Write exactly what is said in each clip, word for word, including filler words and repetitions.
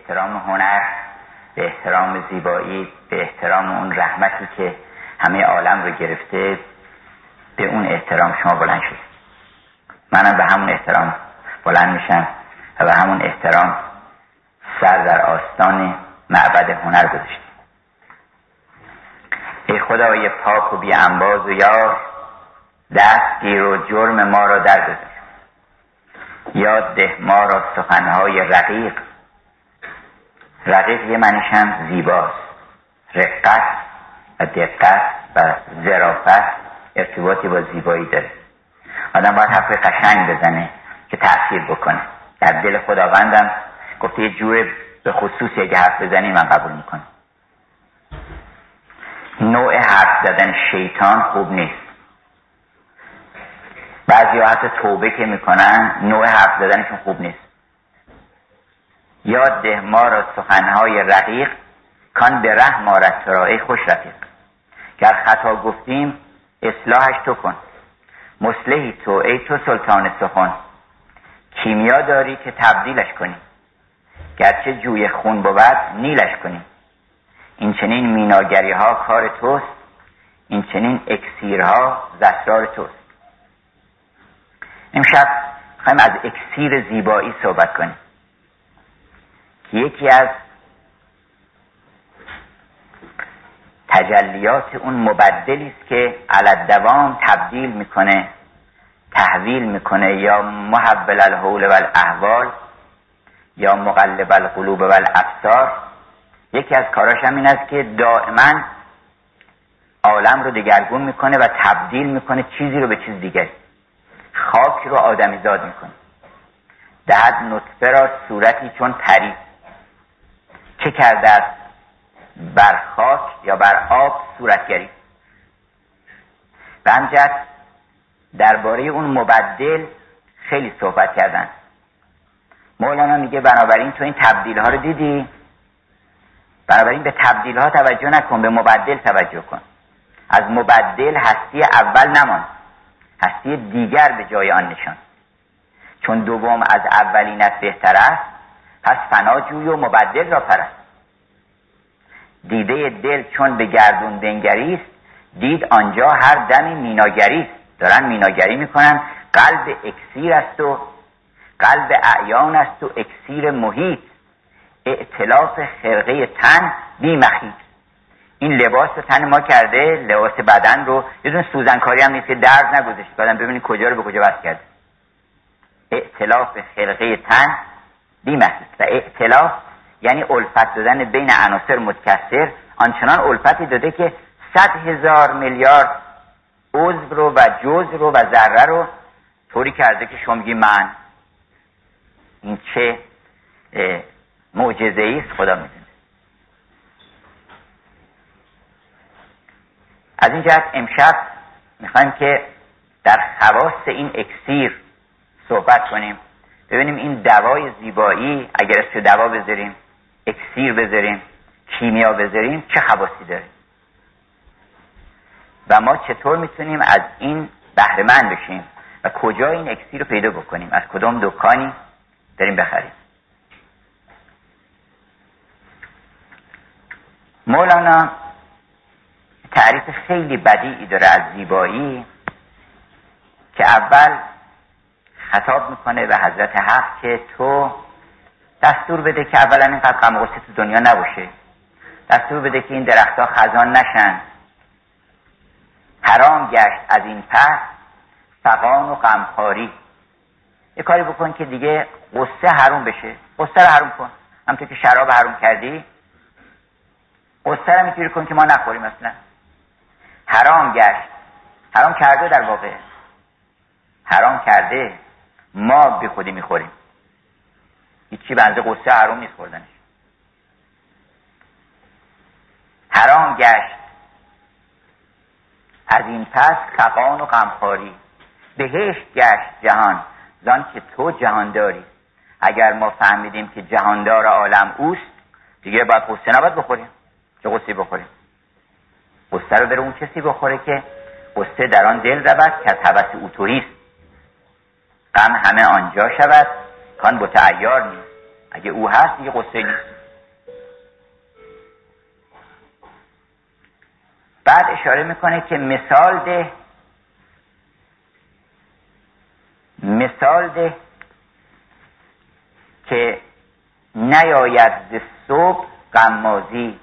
احترام هنر، به احترام زیبایی، به احترام اون رحمتی که همه عالم رو گرفته، به اون احترام شما بلند شدید. منم به همون احترام بلند میشم و به همون احترام سر در آستان معبد هنر گذاشتیم. ای خدای پاک و بی انباز و یار، دست گیر و جرم ما را درگذار. یاد ده ما را سخنهای رقیق. رقیق یه معنیش هم زیباست. رقت و دقت و ظرافت ارتباطی با زیبایی داره. آدم باید حرف قشنگ بزنه که تأثیر بکنه. در دل خداوندم گفته یه جور به خصوصی اگه حرف بزنی من قبول میکنم. نوع حرف زدن شیطان خوب نیست. بعضی حتی توبه که میکنن نوع حرف زدنشون خوب نیست. یاد ده ما را سخنهای رقیق، کان به ره مارد تو را ای خوش رفیق. گر خطا گفتیم اصلاحش تو کن، مصلحی تو ای تو سلطان سخن. کیمیا داری که تبدیلش کنی، گرچه جوی خون بود نیلش کنی. این چنین میناگری ها کار توست، این چنین اکسیرها زسرار توست. امشب خواهیم از اکسیر زیبایی صحبت کنیم که یکی از تجلیات اون مبدلی است که علالدوام تبدیل میکنه، تحویل میکنه، یا محول الحول والاحوال یا مقلب القلوب والابصار. یکی از کاراش هم این است که دائما عالم رو دگرگون میکنه و تبدیل میکنه چیزی رو به چیز دیگری. خاک رو آدمی زاد میکنه، دهد نطفه را صورتی چون پری. چه کرده است بر خاک یا بر آب صورتگری. به همجد درباره اون مبدل خیلی صحبت کردن. مولانا میگه بنابراین تو این تبدیل ها رو دیدی، بنابراین به تبدیل ها توجه نکن، به مبدل توجه کن. از مبدل هستی اول نمان، هستی دیگر به جای آن نشان. چون دوم از اولینت بهتر است، پس فنا جوی و مبدل را پرست. دیده دل چون به گردون بنگریست، دید آنجا هر دمی میناگریست. دارن میناگری میکنن. قلب اکسیر است و قلب اعیان است و اکسیر محیط. ائتلاف خرقه تن بی مخیط. این لباس تن ما کرده، لباس بدن رو یه دونه سوزنکاری هم نیست که درد نگذاشت. بعدم ببینید کجا رو به کجا وصل کرده. ائتلاف خرقه تن بی مخیط. و ائتلاف یعنی الفت دادن بین عناصر متکثر. آنچنان الفتی داده که صد هزار میلیارد عضو رو و جزء رو و ذره رو طوری کرده که شما میگی من. این چه معجزه‌ای است خدا میدونه. از این جهت امشب میخوایم که در خواص این اکسیر صحبت کنیم. ببینیم این دوای زیبایی اگر اسمش دوا بذاریم، اکسیر بذاریم، کیمیا بذاریم، چه خواصی داره و ما چطور میتونیم از این بهره مند بشیم و کجا این اکسیر رو پیدا بکنیم، از کدام دکانی داریم بخریم. مولانا تعریف خیلی بدیعی داره از زیبایی که اول خطاب میکنه به حضرت حق که تو دستور بده که اولا اینقدر غم و غصه تو دنیا نباشه، دستور بده که این درختها خزان نشن، حرام گشت از این پس فغان و غمخواری. یه کاری بکن که دیگه غصه حروم بشه. غصه رو حروم کن، همونطور که شراب حروم کردی غصه رو میتونی کن که ما نخوریم. مثلا حرام گشت، حرام کرده، در واقع حرام کرده، ما بی خودی میخوریم. هیچی بنده غصه حروم نیست خوردنش. حرام گشت از این پس خفان و غمخواری. بهشت گشت جهان زان که تو جهان داری. اگر ما فهمیدیم که جهاندار عالم اوست، دیگه باید غصه نباید بخوریم. چه غصه بخوریم؟ غصه رو بره اون کسی بخوره که غصه در آن دل رود که از هوس او توییست. غم همه آنجا شود کان بت عیار نیست. اگه او هست دیگه غصه نیست. بعد اشاره میکنه که مثال ده مثال ده که نیاید ز صبح غمازی،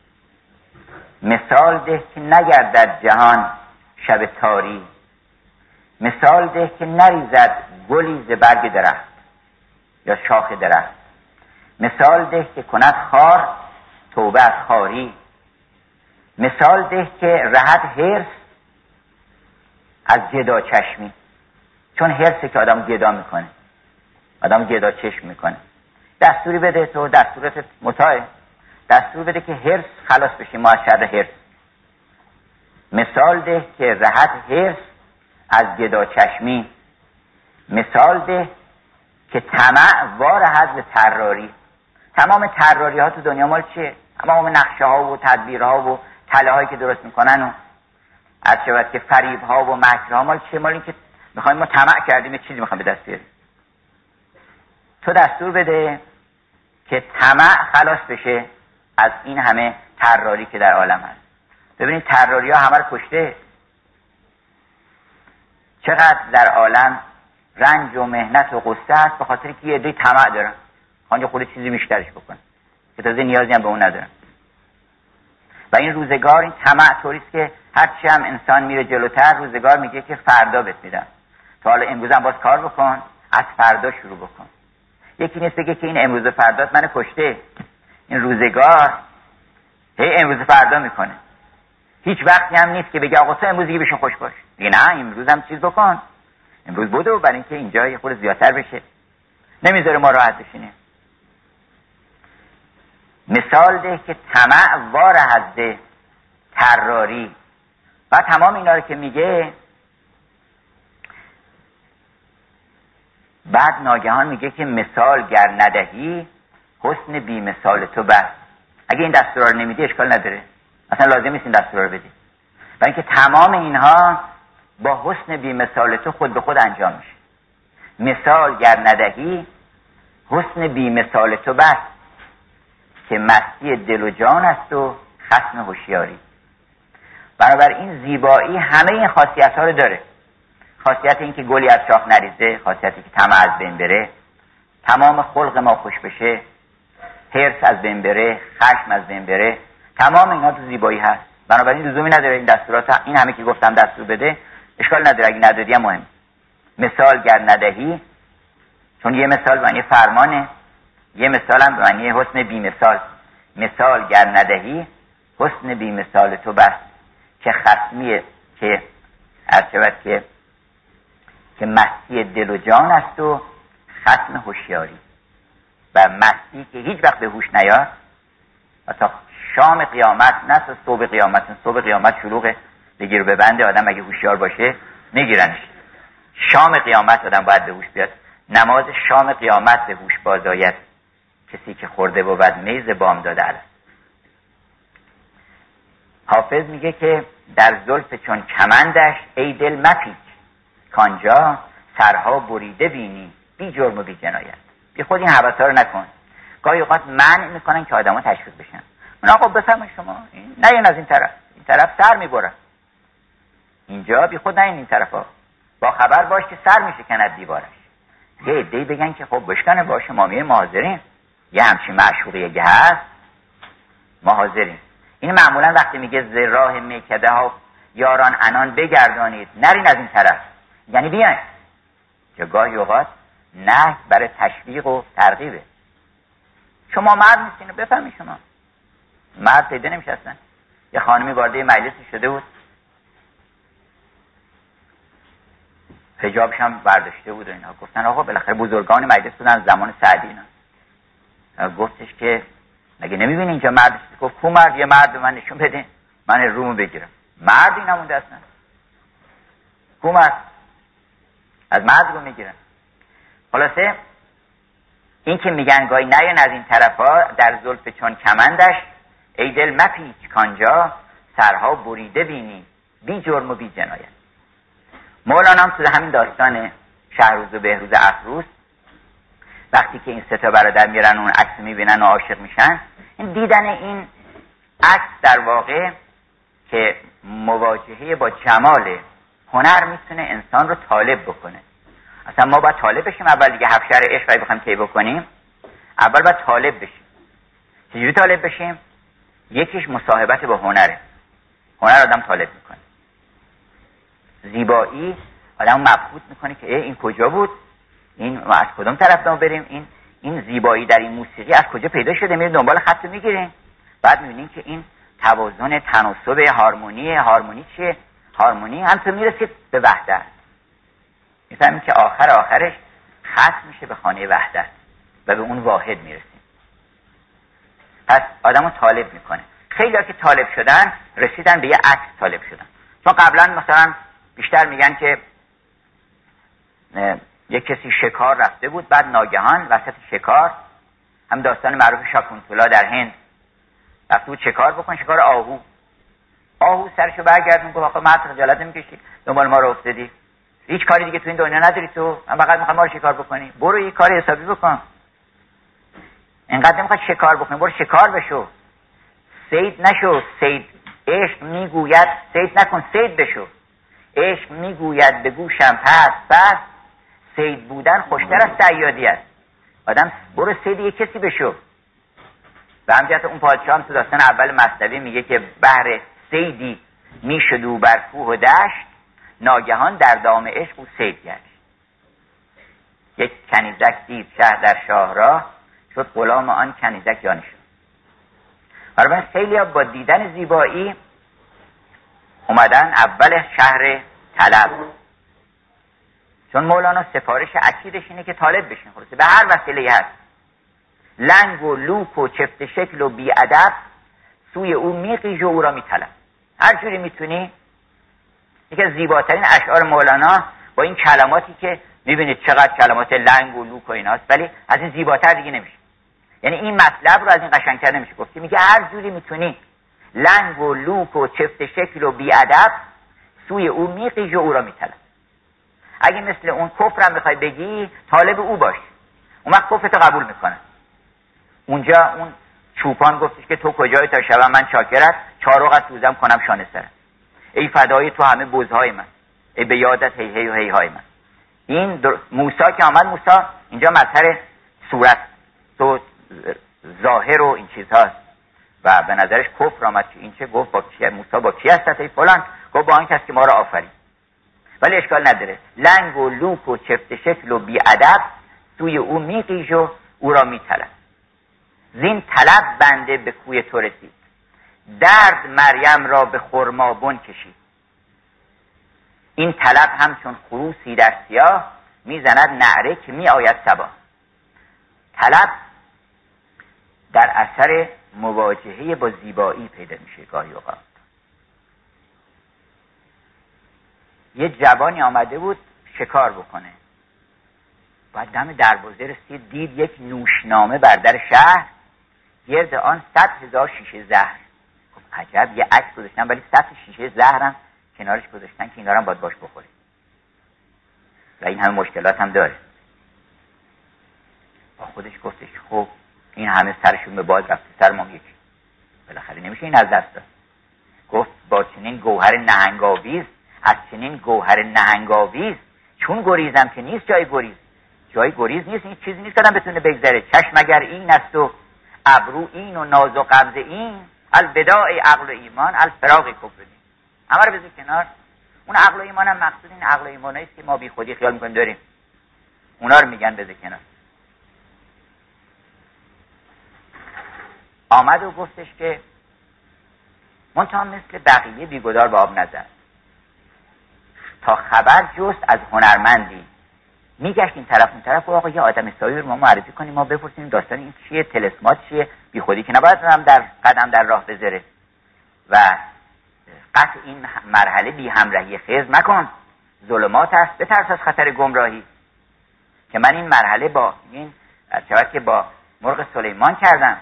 مثال ده که نگردد جهان شب تاری، مثال ده که نریزد گلی ز برگ درخت یا شاخ درخت، مثال ده که کند خار توبه از خاری، مثال ده که رهد حرص از گدا چشمی، چون حرصه که آدم گدا میکنه، آدم گدا چشم میکنه. دستوری بده تو، دستورت متاعه، دستور بده که حرص خلاص بشی ما از شر حرص. مثال ده که رهد حرص از گدا چشمی، مثال ده که طمع وارهد به طراری. تمام طراری ها تو دنیا مال چیه؟ تمام نقشه ها و تدبیر ها و تله هایی که درست میکنن و از شود که فریب ها و مکر ها مال چیه؟ مال این که میخوایم ما طمع کردیم چیزی میخوایم به دست بیاریم. تو دستور بده که طمع خلاص بشه از این همه طراری که در عالم هست. ببینید طراری ها همه رو کشته. چقدر در عالم رنج و مهنت و غصه هست به خاطر که یه عده طمع دارن، خواهن خود چیزی بیشترش بکنن که تازه نیازی هم به اون ندارن. و این روزگار این طمع طوریست که هرچی هم انسان میره جلوتر روزگار میگه که فردا بهت میدم، تو حالا امروز هم باز کار بکن، از فردا شروع بکن. یکی نیست بگه که این امروز فردات من کشته. این روزگار هی امروز فردا میکنه. هیچ وقتی هم نیست که بگه آقا تو امروز دیگه بشین خوش باش، دیگه نه امروز هم چیز بکن، امروز بدو برای اینکه اینجا یه خورده زیادتر بشه، نمیذاره ما راحت بشینیم. مثال ده که طمع وارهد طراری. و تمام اینا رو که میگه بعد ناگهان میگه که مثال گر ندهی حسن بی مثال تو بس. اگه این دستورا رو نمیدی اشکال نداره، اصلا لازم نیست این دستورا رو بدی، برای اینکه تمام اینها با حسن بی مثال تو خود به خود انجام میشه. مثال گر ندهی حسن بی مثال تو بس، که مستی دل و جان است و خصم هوشیاری. بنابراین زیبایی همه این خاصیت ها رو داره. خاصیت این که گلی از شاخ نریزه، خاصیتی که طمع از بین بره، تمام خلق ما خوش بشه، حرص از بین بره، خشم از بین بره، تمام اینا تو زیبایی هست. بنابراین لزومی نداره این دستورات، این همه که گفتم دستور بده اشکال نداره، اگه ندادی هم مهم. مثال گر ندهی، چون یه مثال به معنی فرمانه، یه مثال هم به معنی حسن بی مثال. مثال گر ندهی حسن بی مثال تو بس، که خصمیه که از شود که که مستی دل و جان است و خصم هوشیاری. و مستی که هیچ وقت به هوش نیاد و تا شام قیامت، نه صبح قیامت، صبح قیامت شلوغه بگیر و ببنده، آدم اگه هوشیار باشه میگیرنش. شام قیامت آدم باید به هوش بیاد. نماز شام قیامت به هوش باز آید، کسی که خورده بود میز بام داده است. حافظ میگه که در زلف چون کمندش ای دل مپیچ، کانجا سرها بریده بینی بی جرم و بی جنایت. بی خود این حوثا رو نکن. گاهی اوقات منع میکنن که آدما تشویق بشن. من آقا بفهم شما نه این از این طرف، این طرف سر میبره، اینجا بی خود نه این, این طرفا. با خبر باش که سر میشکند دیوارش. یه عده‌ای بگن که خب بشکنه باشه، ما میریم حاضرین، یه همچین معشوقی اگه هست ما حاضرین. این معمولا وقتی میگه ز راه میکده ها یاران انان بگردانید، نرین از این طرف، یعنی بیاین. که گاهی اوقات نه برای تشویق و ترغیبه. شما مرد نیستین، بفهمی شما مرد پیدا نمیشه اصلا. یه خانمی وارد مجلسی شده بود، حجابش هم برداشته بود و اینا. گفتن آقا بالاخره بزرگان مجلس بودن زمان سعدی اینا. گفتش که مگه نمیبینی اینجا مرد؟ گفت کو مرد؟ یه مرد من نشون بده من رومو بگیرم. مرد این نمونده اصلا. کو مرد؟ از مرد رو میگیرن. خلاصه این که میگن گاهی نیان از این طرفا در زلف چون کمندش ای دل مپیچ، کانجا سرها بریده بینی بی جرم و بی جنایت. مولانا هم تو همین داستان شهروز و بهروز افروز وقتی که این سه تا برادر میرن اون عکس میبینن و عاشق میشن، این دیدن این عکس در واقع که مواجهه با جمال هنر میتونه انسان رو طالب بکنه. اصلا ما باید طالب بشیم اول دیگه. هفت شهر عشق رو بخوایم طی بکنیم اول باید طالب بشیم. چجوری طالب بشیم؟ یکیش مصاحبت با هنره. هنر آدم طالب میکنه. زیبایی آدم مبهوت میکنه که این کجا بود، این از کدوم طرف ما بریم، این این زیبایی در این موسیقی از کجا پیدا شده، میریم دنبال خط میگیریم. بعد میبینیم که این توازن، تناسب، هارمونی هارمونی چیه؟ هارمونی هم تو میرسید به وحدت. میفهمیم که آخر آخرش ختم میشه به خانه وحدت و به اون واحد میرسیم. پس آدمو طالب میکنه. خیلی ها که طالب شدن رسیدن به یه عکس طالب شدن. چون قبلا مثلا بیشتر میگن که یک کسی شکار رفته بود، بعد ناگهان وسط شکار، هم داستان معروف شاکنتولا در هند، رفته بود شکار بکن، شکار آهو. آهو سرشو برگردون گفت آقا مرد خجالت نمیکشی دنبال ما رو افتادی؟ هیچ کاری دیگه تو این دنیا نداری تو؟ من فقط میخوام ما رو شکار بکنی. برو یه کاری حسابی بکن. اینقدر نمیخواد شکار بکنی، برو شکار بشو. صید نشو. صید عشق میگوید صید نکن، صید بشو. عشق میگوید به گوشم پس پس، صید بودن خوشتر از صیادی است. آدم برو صید یک کسی بشو. به همجهت اون پادشاه هم تو داستان اول مثنوی میگه که بهر صیدی میشد او بر کوه و دشت، ناگهان در دام عشق او صید گشت. یک کنیزک دید شهر در شاهراه، شد غلام آن کنیزک یانش. برای خیلی ها با دیدن زیبایی اومدن اول شهر طلب. چون مولانا سفارش اکیدش اینه که طالب بشین، خلاصه به هر وسیله هست. لنگ و لوک و چفت شکل و بی‌ادب، سوی او میقیژ و او را میطلب. هر جوری میتونی. یکی از زیباترین اشعار مولانا با این کلماتی که میبینید چقدر کلمات لنگ و لوک و ایناست، ولی از این زیباتر دیگه نمیشه. یعنی این مطلب رو از این قشنگتر نمیشه گفت. میگه هر جوری میتونی لنگ و لوک و چفت شکل و بی‌ادب، سوی او میقیژ و او را میطلب. اگه مثل اون کفرم بخوای بگی، طالب او باش، اون وقت کفرتو قبول میکنه. اونجا اون چوپان گفتش که تو کجایی تا شبم من چاکرت، چارق از سوزم کنم شانه سرت. ای فدای تو همه بزهای من، ای به یادت هی هی و هی های من. این در... موسی که آمد، موسی اینجا مظهر صورت تو ظاهر و این چیزهاست و به نظرش کفر آمد که این چه گفت با کی موسی با کی هست ای فلان، گفت با این کسی که ما را آفرید. ولی اشکال نداره. لنگ و لوک و چفت شکل و بی‌ادب، سوی او میقیژ و او را میطلب. زین طلب بنده به کوی تو رسید، درد مریم را به خرمابون کشید. این طلب همچون خروسی در سیاه، میزند نعره که می آید صبا. طلب در اثر مواجهه با زیبایی پیدا میشه. گاهی اوقات یه جوانی آمده بود شکار بکنه، بعد دم دروازه رسید، دید یک نوشنامه بر در شهر، گرد آن صد هزار شیشه زهر. خب عجب، یه عکس گذاشتن ولی صد شیشه زهرم کنارش گذاشتن که اینا رو هم باید باش بخوره و این همه مشکلات هم داره. با خودش گفتش خب این همه سرشون به باد رفته، سر ما یکی، بالاخره نمیشه این از دست داد. گفت با چنین گوهر نهنگاویز، از چنین گوهر نهنگاویز، چون گریزم که نیست جای گریز. جای گریز نیست، این چیزی نیست که آدم بتونه بگذره. چشم اگر این است و ابرو این و ناز و قبض این، الوداع عقل و ایمان الفراق کفر دین. همه رو بذار کنار. اون عقل و ایمان هم مقصود این عقل و ایمانی است که ما بی خودی خیال میکنیم داریم، اونا رو میگن بذار کنار. آمد و گفتش که منتها مثل بقیه بیگدار به آب نزد، تا خبر جست از هنرمندی. میگشت این طرف اون طرف و آقا یه آدم سایی رو ما معرفی کنیم، ما بپرسیم داستان این چیه، تلسمات چیه. بی خودی که نباید هم در قدم در راه بذاره و قطع این مرحله بی همراهی خیز مکن، ظلمات است، بترس از خطر گمراهی. که من این مرحله با این چرا که با مرغ سلیمان کردم.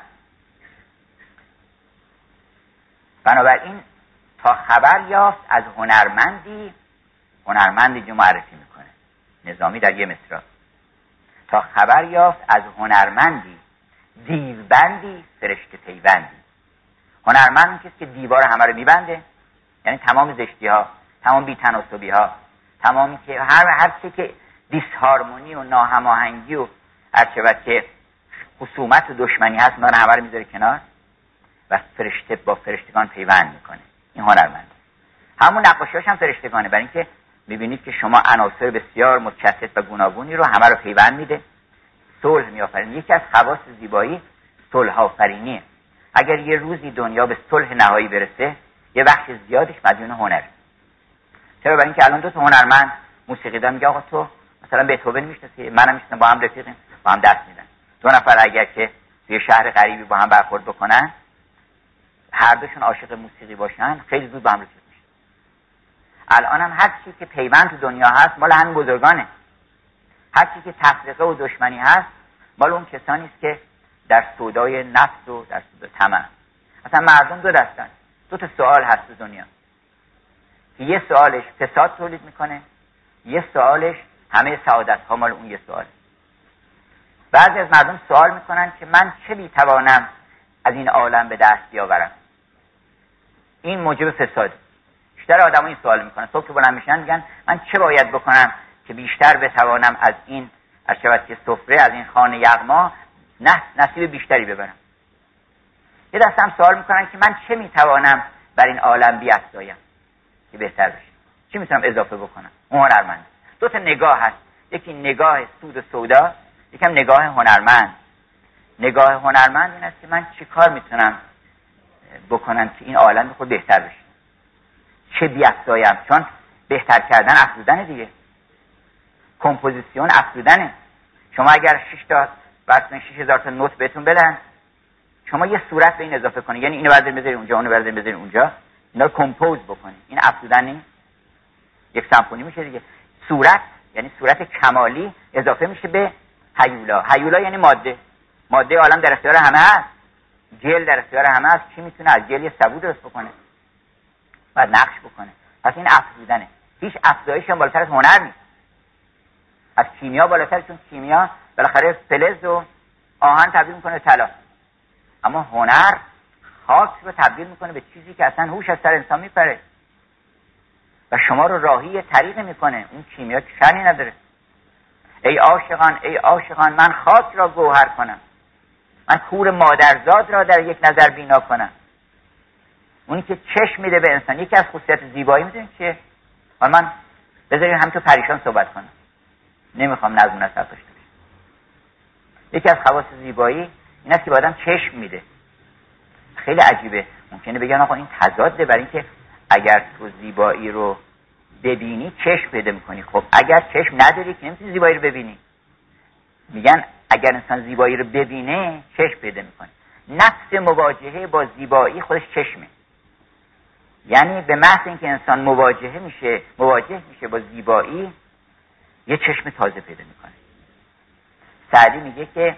بنابراین تا خبر یافت از هنرمندی، هنرمندی جو معرفی میکنه نظامی در یه مصرع، تا خبر یافت از هنرمندی، دیوبندی فرشته پیوندی. هنرمند کسی که دیوار همه رو میبنده، یعنی تمام زشتی ها، تمام بی‌تناسبی ها، تمامی که هر هر چی که دیسهارمونی و ناهماهنگی و هر چه که خصومت و دشمنی هست، ما همه رو میذاره کنار و فرشته با فرشتگان پیوند میکنه. این هنرمند. همون نقاشی‌هاش هم فرشتگانه، برای اینکه میبینید که شما عناصر بسیار متشتت و گوناگونی رو همه رو پیوند میده، صلح میآفرینه. یکی از خواص زیبایی صلح آفرینیه. اگر یه روزی دنیا به صلح نهایی برسه، یه بخش زیادش مدیون هنر. چرا؟ برای اینکه الان دو تا هنرمند موسیقیدان میگه آقا تو مثلا بتهوون میشناسی، منم میشناسم، با هم رفیقیم، با هم دست میدن. دو نفر اگر که توی شهر غریبی با هم برخورد بکنن، هر دوشون عاشق موسیقی باشن، خیلی زود با هم رفیق میشن. الان هم هر چی که پیوند تو دنیا هست مال همین بزرگانه. هر چی که تفرقه و دشمنی هست مال اون کسانی است که در سودای نفس و در سودای طمع. اصلا مردم دو دستن. دو تا سوال هست تو دنیا که یه سوالش فساد تولید میکنه، یه سوالش همه سعادت ها مال اون یه سواله. بعضی از مردم سوال میکنن که من چه میتوانم از این عالم به دست بیاورم. این موجب فساد. بیشتر آدم ها این سوال میکنن. صبح که بلند میشن میگن من چه باید بکنم که بیشتر بتوانم از این ارشبت سفره، از این خانه یغما نه نصیب بیشتری ببرم. یه دسته هم سوال میکنن که من چه میتوانم بر این عالم بیفزایم که بهتر بشه، چی میتونم اضافه بکنم. اون هنرمند. دو تا نگاه هست، یکی نگاه سود و سودا، یکم نگاه هنرمند. نگاه هنرمند این است که من چی کار میتونم بکنم که این عالم خود بهتر بشه، چه بیفزایم. چون بهتر کردن افزودن دیگه، کمپوزیسیون افزودنه. شما اگر شش تا واسه شش هزار تا نوت بهتون بدن، شما یه صورت به این اضافه کنید، یعنی اینو بردارید بذارید اونجا، اونو بردارید بذارید اونجا، اینا رو کمپوز بکنید. این افزودن یک سمفونی میشه دیگه. صورت یعنی صورت کمالی اضافه میشه به هیولا. هیولا یعنی ماده. ماده عالم در اختیار همه است. جل در اختیار همه است. کی میتونه از جل یه سبو درست بکنه؟ بعد نقش بکنه. پس این افزودنه. هیچ افزایشی هم بالاتر از هنر نیست. از کیمیا بالاتر، چون کیمیا بالاخره فلز و آهن تبدیل میکنه به طلا. اما هنر خاک رو تبدیل میکنه به چیزی که اصلا هوش از سر انسان میپره و شما رو راهی طریق میکنه. اون کیمیا که شأنی نداره. ای عاشقان ای عاشقان من خاک را گوهر کنم، من کور مادرزاد را در یک نظر بینا کنم. اونی که چشم میده به انسان. یکی از خصوصیت زیبایی میدونید چیه؟ حالا من بذارید همینطور پریشان صحبت کنم، نمیخوام نظم نصب داشته باشم. یکی از خواص زیبایی این است که به آدم چشم میده. خیلی عجیبه. ممکنه بگن آقا این تضاده، برای اینکه اگر تو زیبایی رو ببینی چشم پیدا میکنی. خب اگر چشم نداری که نمیتونی زیبایی رو ببینی. میگن اگر انسان زیبایی رو ببینه چشم پیدا میکنه. نفس مواجهه با زیبایی خودش چشمه. یعنی به محض اینکه انسان مواجهه میشه مواجه میشه با زیبایی، یه چشم تازه پیدا میکنه. سعدی میگه که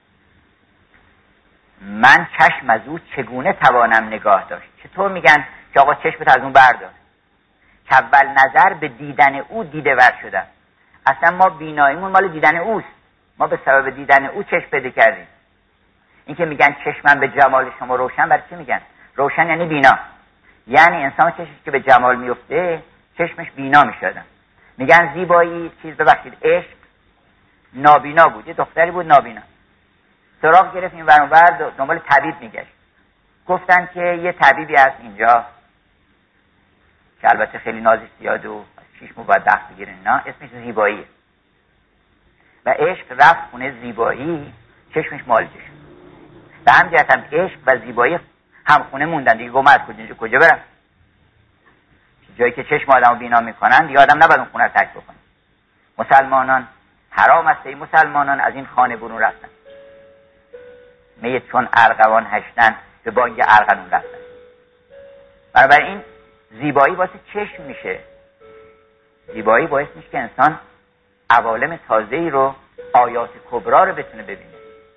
من چشم از او چگونه توانم نگاه داشت. چطور میگن که آقا چشمت از اون بردار؟ که اول نظر به دیدن او دیده ور شدم. اصلا ما بیناییمون مال دیدن اوست. ما به سبب دیدن او چشم پیدا کردیم. این که میگن چشمم به جمال شما روشن، برای چی میگن؟ روشن یعنی بینا. یعنی انسان چشمش که به جمال میفته چشمش بینا میشدن. میگن زیبایی چیز ببخشید عشق نابینا بود. یه دختری بود نابینا، سراغ گرفت این ور اون ور دنبال طبیب میگشت. گفتن که یه طبیبی هست اینجا که البته خیلی نازش زیاد و شیش مو باید بخت بگیرن، نه اسمش زیباییه. و عشق رفت خونه زیبایی، چشمش مالجه شد. به هم جهت هم عشق و زیبایی هم خونه موندن دیگه. گم از کجا کجا برم؟ جایی که چشم آدمو بینا میکنن دیگه آدم نباید اون خونه رو ترک بکنه. مسلمانان حرام است ای مسلمانان از این خانه برون رفتن. می چون ارغوان هشتن به بانگ ارغنون رفتن. بنابراین زیبایی واسه چشم میشه. زیبایی باعث میشه که انسان عوالم تازه‌ای رو، آیات کبرا رو بتونه ببینه.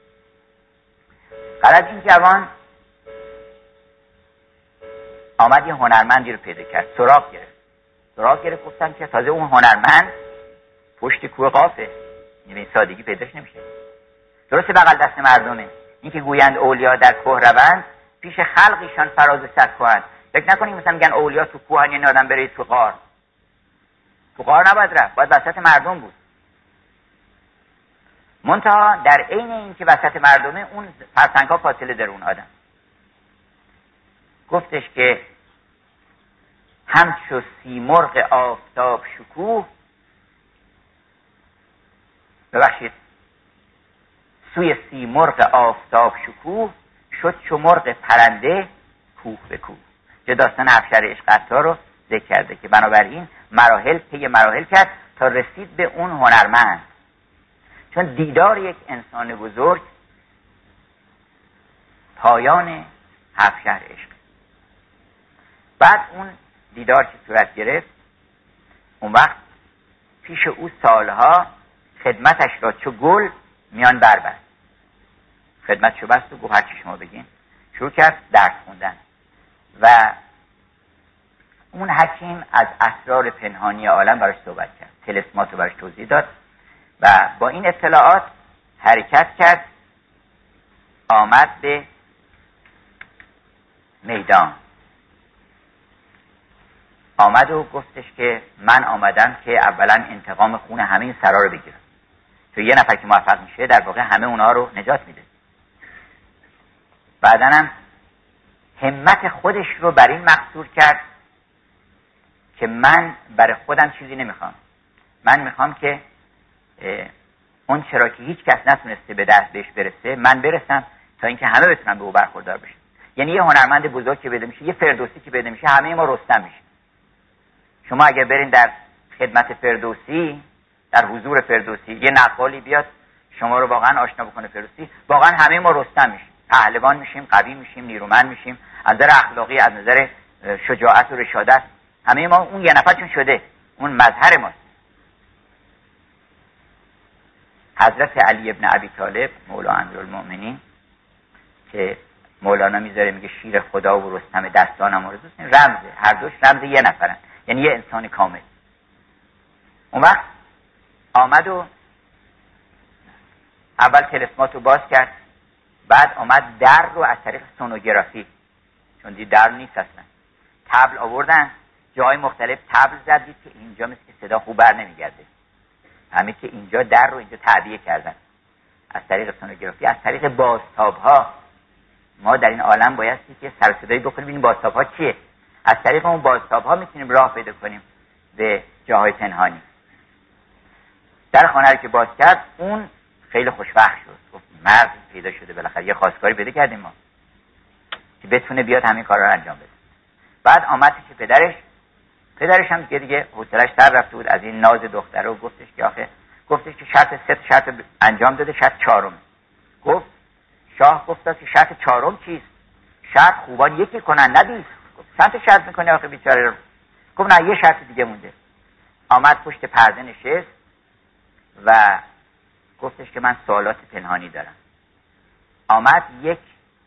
غرض این جوان آمد یه هنرمندی رو پیدا کرد، سراغ گرفت. سراغ گرفت گفتن که تازه اون هنرمند پشت کوه قافه، این سادگی پیداش نمیشه. درسته بغل دست مردمه. این که گویند اولیا در کوه روند، پیش خلقیشان فراز سر کنند. فکر نکنید مثلا میگن اولیا تو کوه، این آدم بره تو غار. تو غار نباید رفت، باید وسط مردم بود. منتها در عین این که وسط مردمه، اون فرسنگ‌ها فاصله داره اون آدم. گفتش که همچو سیمرغ آفتاب شکوه، ببخشید سوی سیمرغ آفتاب شکوه، شد چو مرغ پرنده کوه به کوه. که داستان افشر عشق عطار رو ذکر کرده که بنابراین مراحل پی مراحل کرد تا رسید به اون هنرمند. چون دیدار یک انسان بزرگ پایان افشر عشق. بعد اون دیدار که صورت گرفت، اون وقت پیش او سالها خدمتش را چو گل میان بربست. خدمت شو بست و گفت هر چی شما بگین. شروع کرد درس خوندن و اون حکیم از اسرار پنهانی عالم براش صحبت کرد، طلسمات رو براش توضیح داد و با این اطلاعات حرکت کرد، آمد به میدان. آمد و گفتش که من آمدم که اولا انتقام خون همه این سرا رو بگیرم. تو یه نفر که موفق میشه در واقع همه اونا رو نجات میده. بعدن هم همت خودش رو بر این مقصور کرد که من برای خودم چیزی نمیخوام، من میخوام که اون چرا که هیچ کس نتونسته به دست بهش برسه من برسم، تا اینکه همه بتونن به او برخوردار بشن. یعنی یه هنرمند بزرگ که بده میشه، یه فردوسی که بده میشه، همه ما رستم میشه. شما اگر برین در خدمت فردوسی، در حضور فردوسی، یه نقالی بیاد شما رو واقعا آشنا بکنه فردوسی، واقعا همه ما رستم میشیم، پهلوان میشیم، قوی میشیم، نیرومند میشیم، از نظر اخلاقی، از نظر شجاعت و رشادت همه ما اون یه نفر چون شده، اون مظهر ماست. حضرت علی ابن ابی طالب مولا امیرالمؤمنین که مولانا میذاره میگه شیر خدا و رستم دستانم آرزوست، رمزه، هر دوش رمز یه نفرن، یعنی یه انسان کامل. اون وقت آمد و اول طلسمات رو باز کرد، بعد آمد در رو از طریق سونوگرافی، چون دید در نیست اصلا، تبل آوردن، جای مختلف تبل زد، دید که اینجا مثل که صدا خوب بر نمیگرده، همین که اینجا در رو اینجا تعبیه کردن از طریق سونوگرافی، از طریق بازتاب ها. ما در این عالم بایستی که سر صدایی بکنیم این بازتاب ها چیه، از طریق اون بازتاب ها میتونیم راه پیدا کنیم به جاهای پنهانی. در خانه رو که باز کرد اون خیلی خوشبخت شد، گفت مرد پیدا شده، بالاخره یه خواستگاری پیدا کردیم ما که بتونه بیاد همین کارا رو انجام بده. بعد آمد که پدرش پدرش هم دیگه دیگه حوصله‌اش سر رفته بود از این ناز دختره و گفتش که آخه گفتش که شرط سه شرط انجام داده، شرط چهارم. گفت شاه گفت که شرط چهارم چیست؟ شرط خوبان یکی کنن ندیست. گفت چند شرط میکنه آخه بیچاره؟ گفت نه یه شرط دیگه مونده. آمد پشت پرده نشست و گفتش که من سوالات پنهانی دارم. آمد یک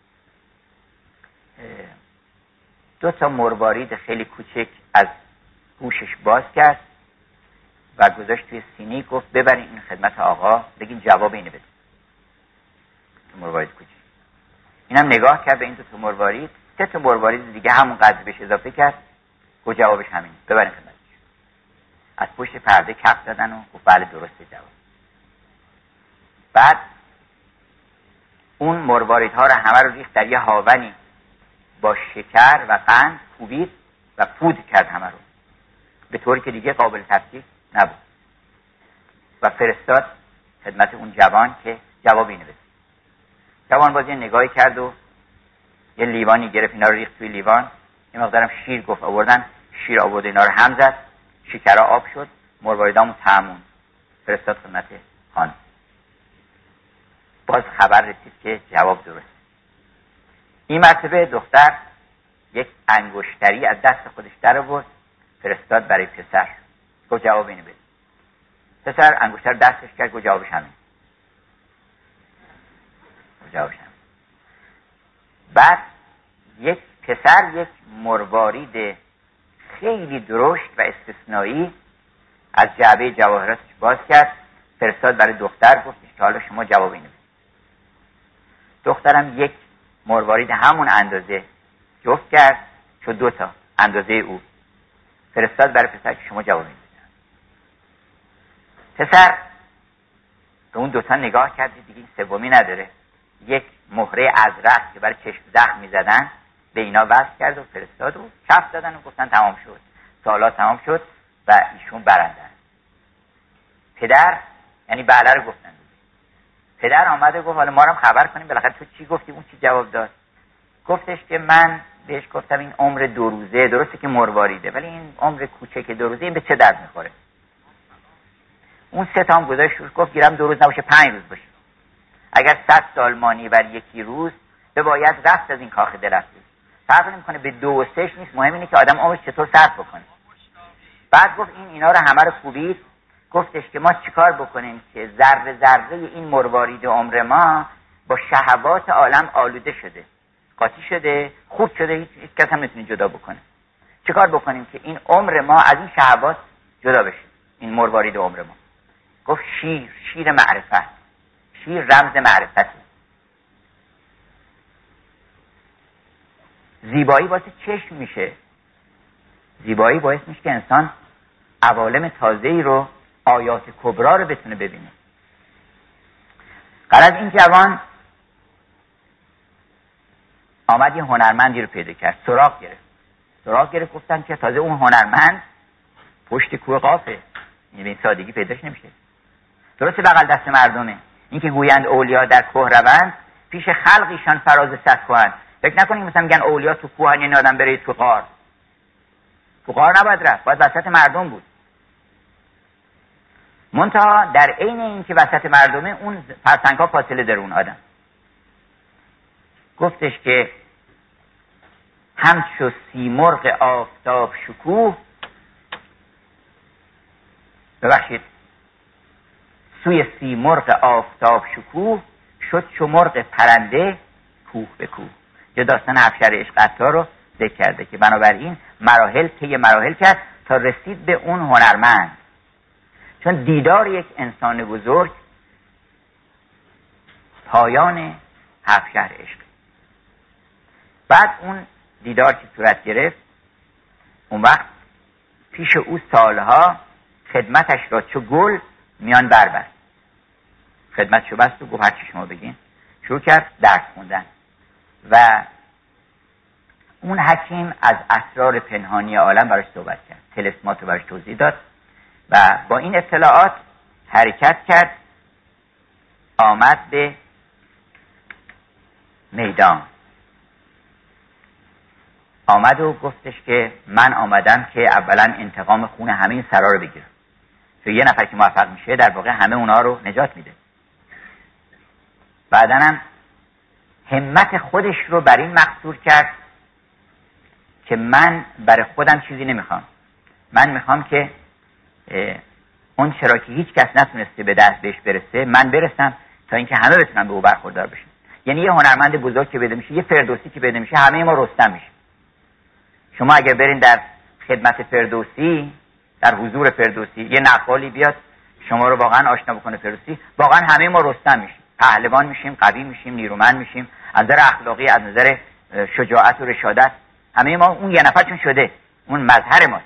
دو تا مروارید خیلی کوچک از گوشش باز کرد و گذاشت توی سینی، گفت ببرین این خدمت آقا، بگین جواب اینو بده. تو مروارید کوچک اینم نگاه کرد به این دو تا مروارید، سه تا مروارید دیگه همون قدر بهش اضافه کرد، گفت جوابش همینه، ببرین خدمتش. از پشت پرده کف زدن و گفت بله درسته جواب. بعد اون مرواریدها رو همه رو ریخت در یه هاونی با شکر و قند کوبید و پودر کرد همه رو، به طوری که دیگه قابل تفکیک نبود و فرستاد خدمت اون جوان که جواب اینو بده. جوان باز یه نگاهی کرد و یه لیوانی گرفت، اینا رو ریخت توی لیوان، یه مقدارم شیر گفت آوردن، شیر آورد، اینا رو هم زد، شکر آب شد، مرواریدامون تموم، فرستاد خدمت خان. باز خبر رسید که جواب درست. این مرتبه دختر یک انگشتری از دست خودش در آورد، فرستاد برای پسر، گفت جواب اینو بده. پسر انگشتر دستش کرد، گفت جوابش همین. جوابش همین. بعد یک پسر یک مروارید خیلی درشت و استثنایی از جعبه جواهراتش باز کرد، فرستاد برای دختر، گفتش که حالا شما جواب اینو بده. دخترم یک مروارید همون اندازه جفت کرد، شد دو تا اندازه او، فرستاد برای پسر که شما جواب میدید. پسر به اون دوتا نگاه کرد، دیگه این سومی نداره، یک مهره ازرق که برای چشم زخم میزدن به اینا وصل کرد و فرستاد و کف دادن و گفتن تمام شد، سوالات تمام شد و ایشون برندن. پدر یعنی بله رو گفتن. پدر آمده گفت حالا ما رو خبر کنیم بالاخره تو چی گفتی، اون چی جواب داد؟ گفتش که من بهش گفتم این عمر دو روزه، درسته که مرواریده ولی این عمر کوچک دو روزه این به چه درد میخوره؟ اون سه تا هم گذاشت گفت گیرم دو روز نباشه پنج روز باشه، اگر صد سال مانی بر یکی روز به باید رفت از این کاخ درفتی. فرق نمیکنه به دو و سهش نیست، مهم اینه که آدم عمرش چطور صرف بکنه. بعد گفت این اینا رو همه رو کوبید، گفتش که ما چیکار بکنیم که ذره ذره این مروارید عمر ما با شهوات عالم آلوده شده، قاطی شده، خوب شده، هیچ, هیچ کس هم نمیتونه جدا بکنه. چیکار بکنیم که این عمر ما از این شهوات جدا بشه، این مروارید عمر ما؟ گفت شیر، شیر معرفت. شیر رمز معرفته. زیبایی واسه چشم میشه، زیبایی باعث میشه که انسان عوالم تازه‌ای رو، آیات کبرا رو بتونه ببینه. غرض این جوان آمد یه هنرمندی رو پیدا کرد، سراغ گرفت. سراغ گرفت گفتن که تازه اون هنرمند پشت کوه قافه، این به این سادگی پیداش نمیشه. درسته بغل دست مردمه، این که گویند اولیا در کوه روند، پیش خلقیشان فراز صد کوهن. فکر نکنید مثلا میگن اولیا تو کوهن، یعنی آدم بره تو غار. تو غار نباید رفت، باید وسط مردم بود. منتها در عین این که وسط مردمه، اون فرسنگ‌ها فاصله داره اون آدم. گفتش که همچو سیمرغ آفتاب شکوه، ببخشید سوی سیمرغ آفتاب شکوه، شد چو مرغ پرنده کوه به کوه. یه داستان افشار عشق عطار رو ذکر کرده که بنابراین مراحل طی مراحل کرد تا رسید به اون هنرمند. چون دیدار یک انسان بزرگ پایان افشار عشق. بعد اون دیدار که صورت گرفت، اون وقت پیش او سالها خدمتش را چو گل میان بربست. خدمتشو بست و گفت هر چی شما بگین. شروع کرد درس خوندن و اون حکیم از اسرار پنهانی عالم براش صحبت کرد، طلسمات رو براش توضیح داد و با این اطلاعات حرکت کرد، آمد به میدان. آمد و گفتش که من آمدم که اولا انتقام خون همه این سرا رو بگیرم، چون یه نفر که موفق میشه در واقع همه اونا رو نجات میده. بعداً هم همت خودش رو بر این مقصور کرد که من برای خودم چیزی نمیخوام، من میخوام که اون چرا که هیچ کس نتونسته به دست بهش برسه من برسم، تا اینکه همه بتونن به او برخوردار بشن. یعنی یه هنرمند بزرگ که بده میشه، یه فردوسی که بده میشه، همه ما رستم میشه. شما اگر برین در خدمت فردوسی، در حضور فردوسی، یه نقالی بیاد شما رو واقعا آشنا بکنه فردوسی، واقعا همه ما رستم میشیم، پهلوان میشیم، قوی میشیم، نیرومند میشیم، از نظر اخلاقی، از نظر شجاعت و رشادت همه ما اون یه نفر چون شده، اون مظهر ماست.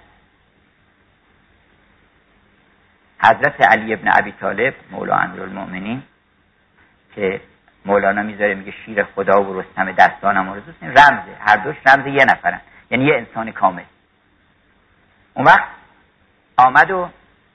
حضرت علی ابن ابی طالب مولا امیرالمؤمنین که مولانا میذاره میگه شیر خدا و رستم دستانم و رزوست، رمزه، هر دوش رمز یه نفرن، یعنی یه انسان کامل. اون وقت آمد و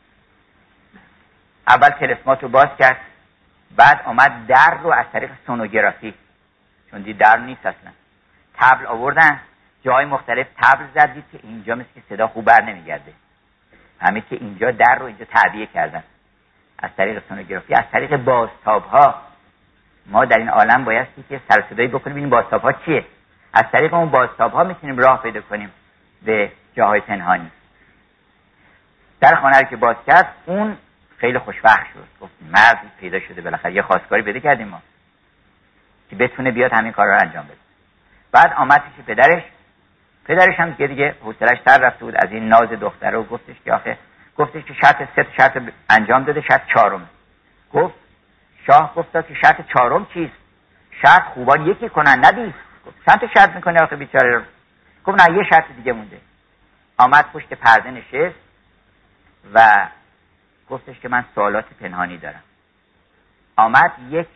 اول طلسمات رو باز کرد، بعد آمد در رو از طریق سونوگرافی، چون دید در نیست اصلا، تبل آوردن، جای مختلف تبل زدید که اینجا مثل که صدا خوب بر نمیگرده، همین که اینجا در رو اینجا تعبیه کردن از طریق سونوگرافی. از طریق بازتاب ها ما در این عالم بایستی که سر صدایی بکنیم ببینیم بازتاب ها چیه، از طریق اون بازتاب ها میتونیم راه پیدا کنیم به جاهای پنهانی. در خانه رو که باز کرد اون خیلی خوشبخت شد، گفت مردی پیدا شده، بالاخره یه خواستگاری پیدا کردیم ما که بتونه بیاد همین کار رو انجام بده. بعد آمد پیش پدرش، پدرش هم که دیگه حوصله‌اش سر رفته بود از این ناز دختره و گفتش که آخه گفتش که شرط سه شرط انجام داده، شرط چهارم. گفت شاه گفتا که شرط چهارم چیست؟ شرط خوبان یکی کنن ندیست. گفت چند تا شرط میکنه آخه بیچاره رو؟ گفت نه یه شرط دیگه مونده. آمد پشت پرده نشست و گفتش که من سوالات پنهانی دارم. آمد یک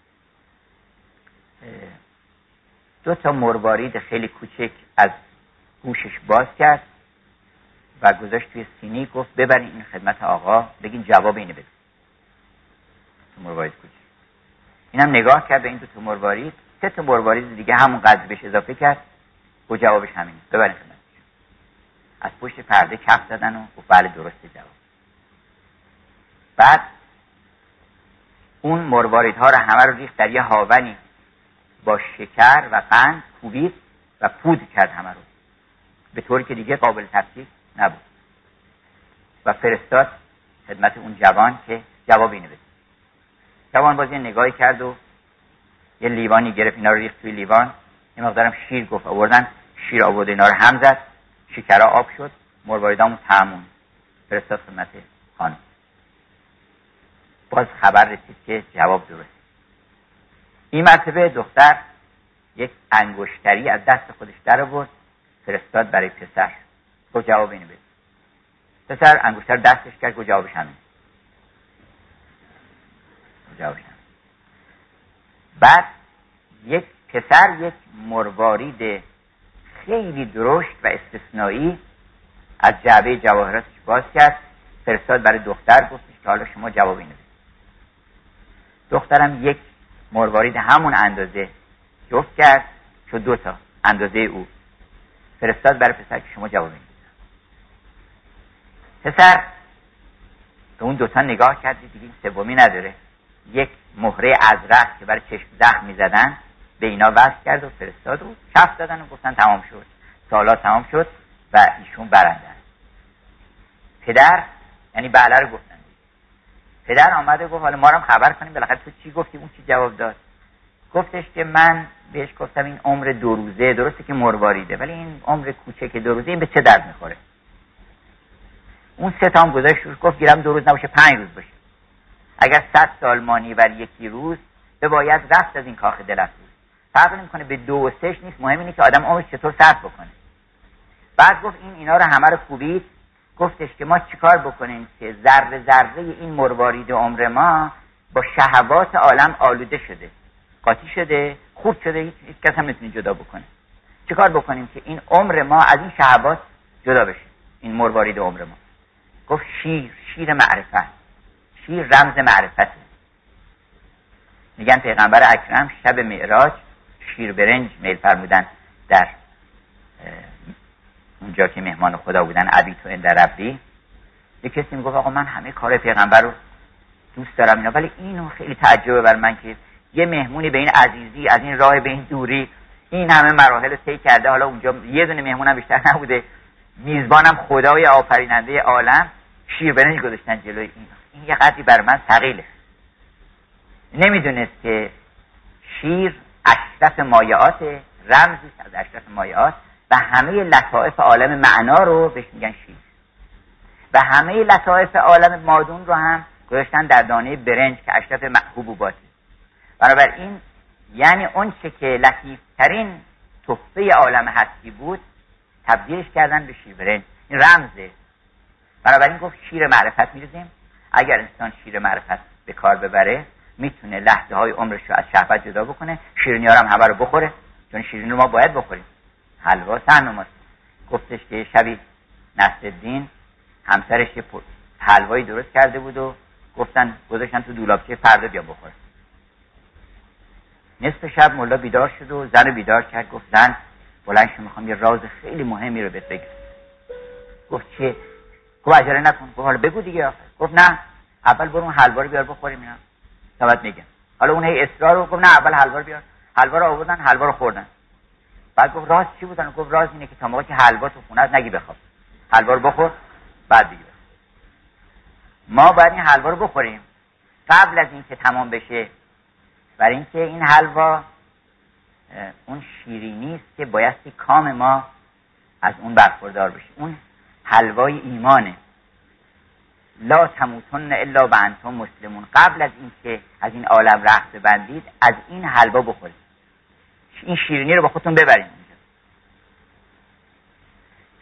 دو تا مروارید خیلی کوچک از گوشش باز کرد و گذاشت توی سینی. گفت ببرین این خدمت آقا، بگین جواب اینو بده. تو مروارید کوچک اینم نگاه کرد به این دو تا مروارید، سه تا مروارید دیگه همون قدر بهش اضافه کرد و جوابش همین، ببرین خدمت. از پشت پرده کف زدن و گفت بله درسته جواب. بعد اون مرواریدها رو همه رو ریخت در یه هاونی با شکر و قند کوبید و پودر کرد همه رو، به طوری که دیگه قابل تفکیک نبود و فرستاد خدمت اون جوان که جواب اینو بده. جوان باز یه نگاهی کرد و یه لیوانی گرفت، اینا رو ریخت توی لیوان، یه مقدارم شیر گفت آوردن، شیر آورد، اینا رو هم زد، شکرها آب شد، مرواریدامون تموم. فرستاد خدمت خانم. باز خبر رسید که جواب درست. این مرتبه دختر یک انگشتری از دست خودش در آورد، فرستاد برای پسر، گفت جواب اینو بده. پسر انگشتر دستش کرد، گفت جوابش همین. جوابش همین. بعد یک پسر یک مروارید خیلی درشت و استثنایی از جعبه جواهراتش باز کرد، فرستاد برای دختر، گفتش که حالا شما جواب اینو بده. دخترم یک مروارید همون اندازه جفت کرد، شد دو تا اندازه او، فرستاد برای پسر که شما جواب اینو بده. پسر به اون دوتا نگاه کرد، دیگه سومی نداره، یک مهره ازرق که برای چشم زخم میزدن به اینا وصل کرد و فرستاد و کف دادن و گفتن تمام شد، سالا تمام شد و ایشون برنده. پدر یعنی بله رو گفتن. پدر آمده گفت حالا ما رو خبر کنیم بالاخره تو چی گفتی، اون چی جواب داد. گفتش که من بهش گفتم این عمر دو روزه، درسته که مرواریده ولی این عمر کوچک دو روزه این به چه درد میخوره. اون سه تا هم گذاشت روش، گفت گیرم دو روز نباشه پنج روز باشه. اگر صد سال مانی بر یکی روز به باید رفت از این کاخ دلفروز. فرق نمیکنه به دو و سهش نیست، مهم اینه که آدم عمرش چطور صرف بکنه. بعد گفت این اینا رو همه رو کوبید، گفتش که ما چیکار بکنیم که ذره ذره این مروارید عمر ما با شهوات عالم آلوده شده، قاطی شده، خورد شده، هیچ, هیچ کس هم نمیتونه جدا بکنه. چیکار بکنیم که این عمر ما از این شهوات جدا بشه، این مروارید عمر ما. گفت شیر، شیر معرفت، شیر رمز معرفته. میگن پیغمبر اکرم شب معراج شیر برنج میل فرمودن در اونجا که مهمان خدا بودن، ابی تو اند ربی. یک کسی میگفت آقا من همه کار پیغمبر رو دوست دارم اینا، ولی اینو خیلی تعجبه بر من که یه مهمونی به این عزیزی از این راه به این دوری این همه مراحل رو طی کرده، حالا اونجا یه دونه مهمونم بیشتر نبوده، میزبانم خدای آفریننده عالم، شیر برنج گذاشتن جلوی این. این یه قدری بر من ثقیله. نمیدونست که شیر اشرف مایعات، رمزی از اشرف مایعات و همه لطائف عالم معنا رو بهش میگن شیر و همه لطائف عالم مادون رو هم گذاشتن در دانه برنج که اشرف حبوباته. بنابراین یعنی اون چه که لطیفترین تحفه عالم هستی بود تبدیلش کردن به شیر برنج. این رمزه. بنابراین گفت شیر معرفت میریزیم. اگر انسان شیر معرفت به کار ببره میتونه لحظه های عمرش رو از شهوت جدا بکنه. شیرینی ها هم همه رو بخوره، چون شیرینی رو ما باید بخوریم. حلوا سرنماست. گفتش که شبی نصرالدین همسرش یه حلوایی درست کرده بود و گفتن گذاشتن تو دولابچه فردا بیا بخور. نصف شب مولا بیدار شد و زن بیدار کرد، گفت زن بلند شو میخوام یه راز خیلی مهمی رو بهت بگم. گفت چیه؟ گفت عجله نکن. گفت حالا بگو دیگه. گفت نه اول برو اون حلوا رو بیار بخوریم اینا بعد میگم. حالا اون هی اصرار رو گفت نه اول حلوا رو بیار. حلوا رو آوردن، حلوا رو خوردن. بعد گفت راز چی بودن؟ گفت راز اینه که تا موقعی که حلوا تو خونت نگی بخواب، حلوا رو بخور بعد دیگه. ما باید این حلوا رو بخوریم قبل از اینکه تمام بشه، برای اینکه این حلوا اون شیرینی است که بایستی کام ما از اون برخوردار بشه. اون حلوای ایمانه. لا تموتن الا و انتم مسلمون. قبل از اینکه از این عالم رخت ببندید از این حلوا بخورید، این شیرینی رو با خودتون ببرید.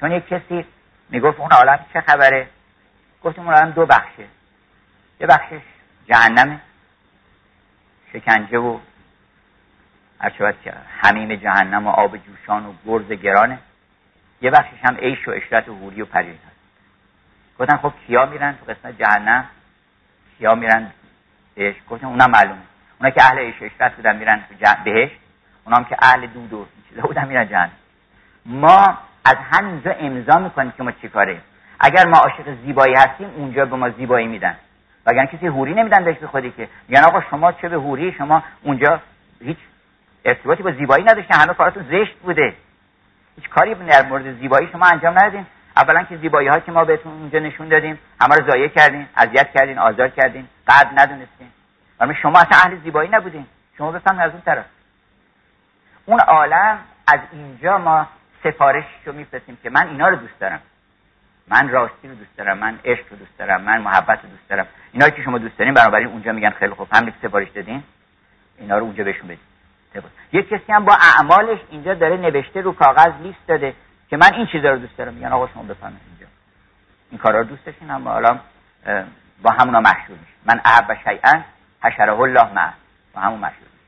چون یک کسی میگفت اون عالم چه خبره، گفتم اون عالم دو بخشه، یه بخشش جهنمه، شکنجه و هرچواد که حمیم جهنم و آب جوشان و گرز گرانه، یه بخشش هم عیش و عشرت و حوری و پریر هست. گفتن خب کیا میرن تو قسمت جهنم، کیا میرن بهش؟ گفتن اونا معلومه، اونا که اهل عیش و عشرت بودن میرن تو جهنم بهش، اونا هم که اهل دود و چیزا بودن میرن جهنم. ما از همینجا امضا میکنیم که ما چی کاره. اگر ما عاشق زیبایی هستیم اونجا به ما زیبایی میدن، وگرنه کسی حوری نمیدن بهش به خودی که میگن آقا شما چه به حوری، شما اونجا هیچ ارتباطی با زیبایی نداشتین، همه کاراتون زشت بوده، هیچ کاری در مورد زیبایی شما انجام ندادین. اولا که زیبایی ها که ما بهتون اونجا نشون دادیم همه رو ضایع کردین، اذیت کردین، آزار کردین، قدر ندونستین. اما شما اصلا اهل زیبایی نبودین. شما بفهمید از اون طرف اون عالم از اینجا ما سفارش رو میفرستیم که من اینا رو دوست دارم، من راستی رو دوست دارم، من عشق رو دوست دارم، من محبت رو دوست دارم. اینا که شما دوست دارین بنابراین اونجا میگن خیلی خوب، همین سفارش دادین، اینا رو اونجا بهشون بدید. یک کسی هم با اعمالش اینجا داره نوشته رو کاغذ لیست داده که من این چیزا رو دوست دارم، میگن آقا شما بفهمید اینجا این کارا رو دوست داشتین، اما حالا با همونا مشهور میشه. من احب شیئا حشره الله معه، با همون مشهور میشه.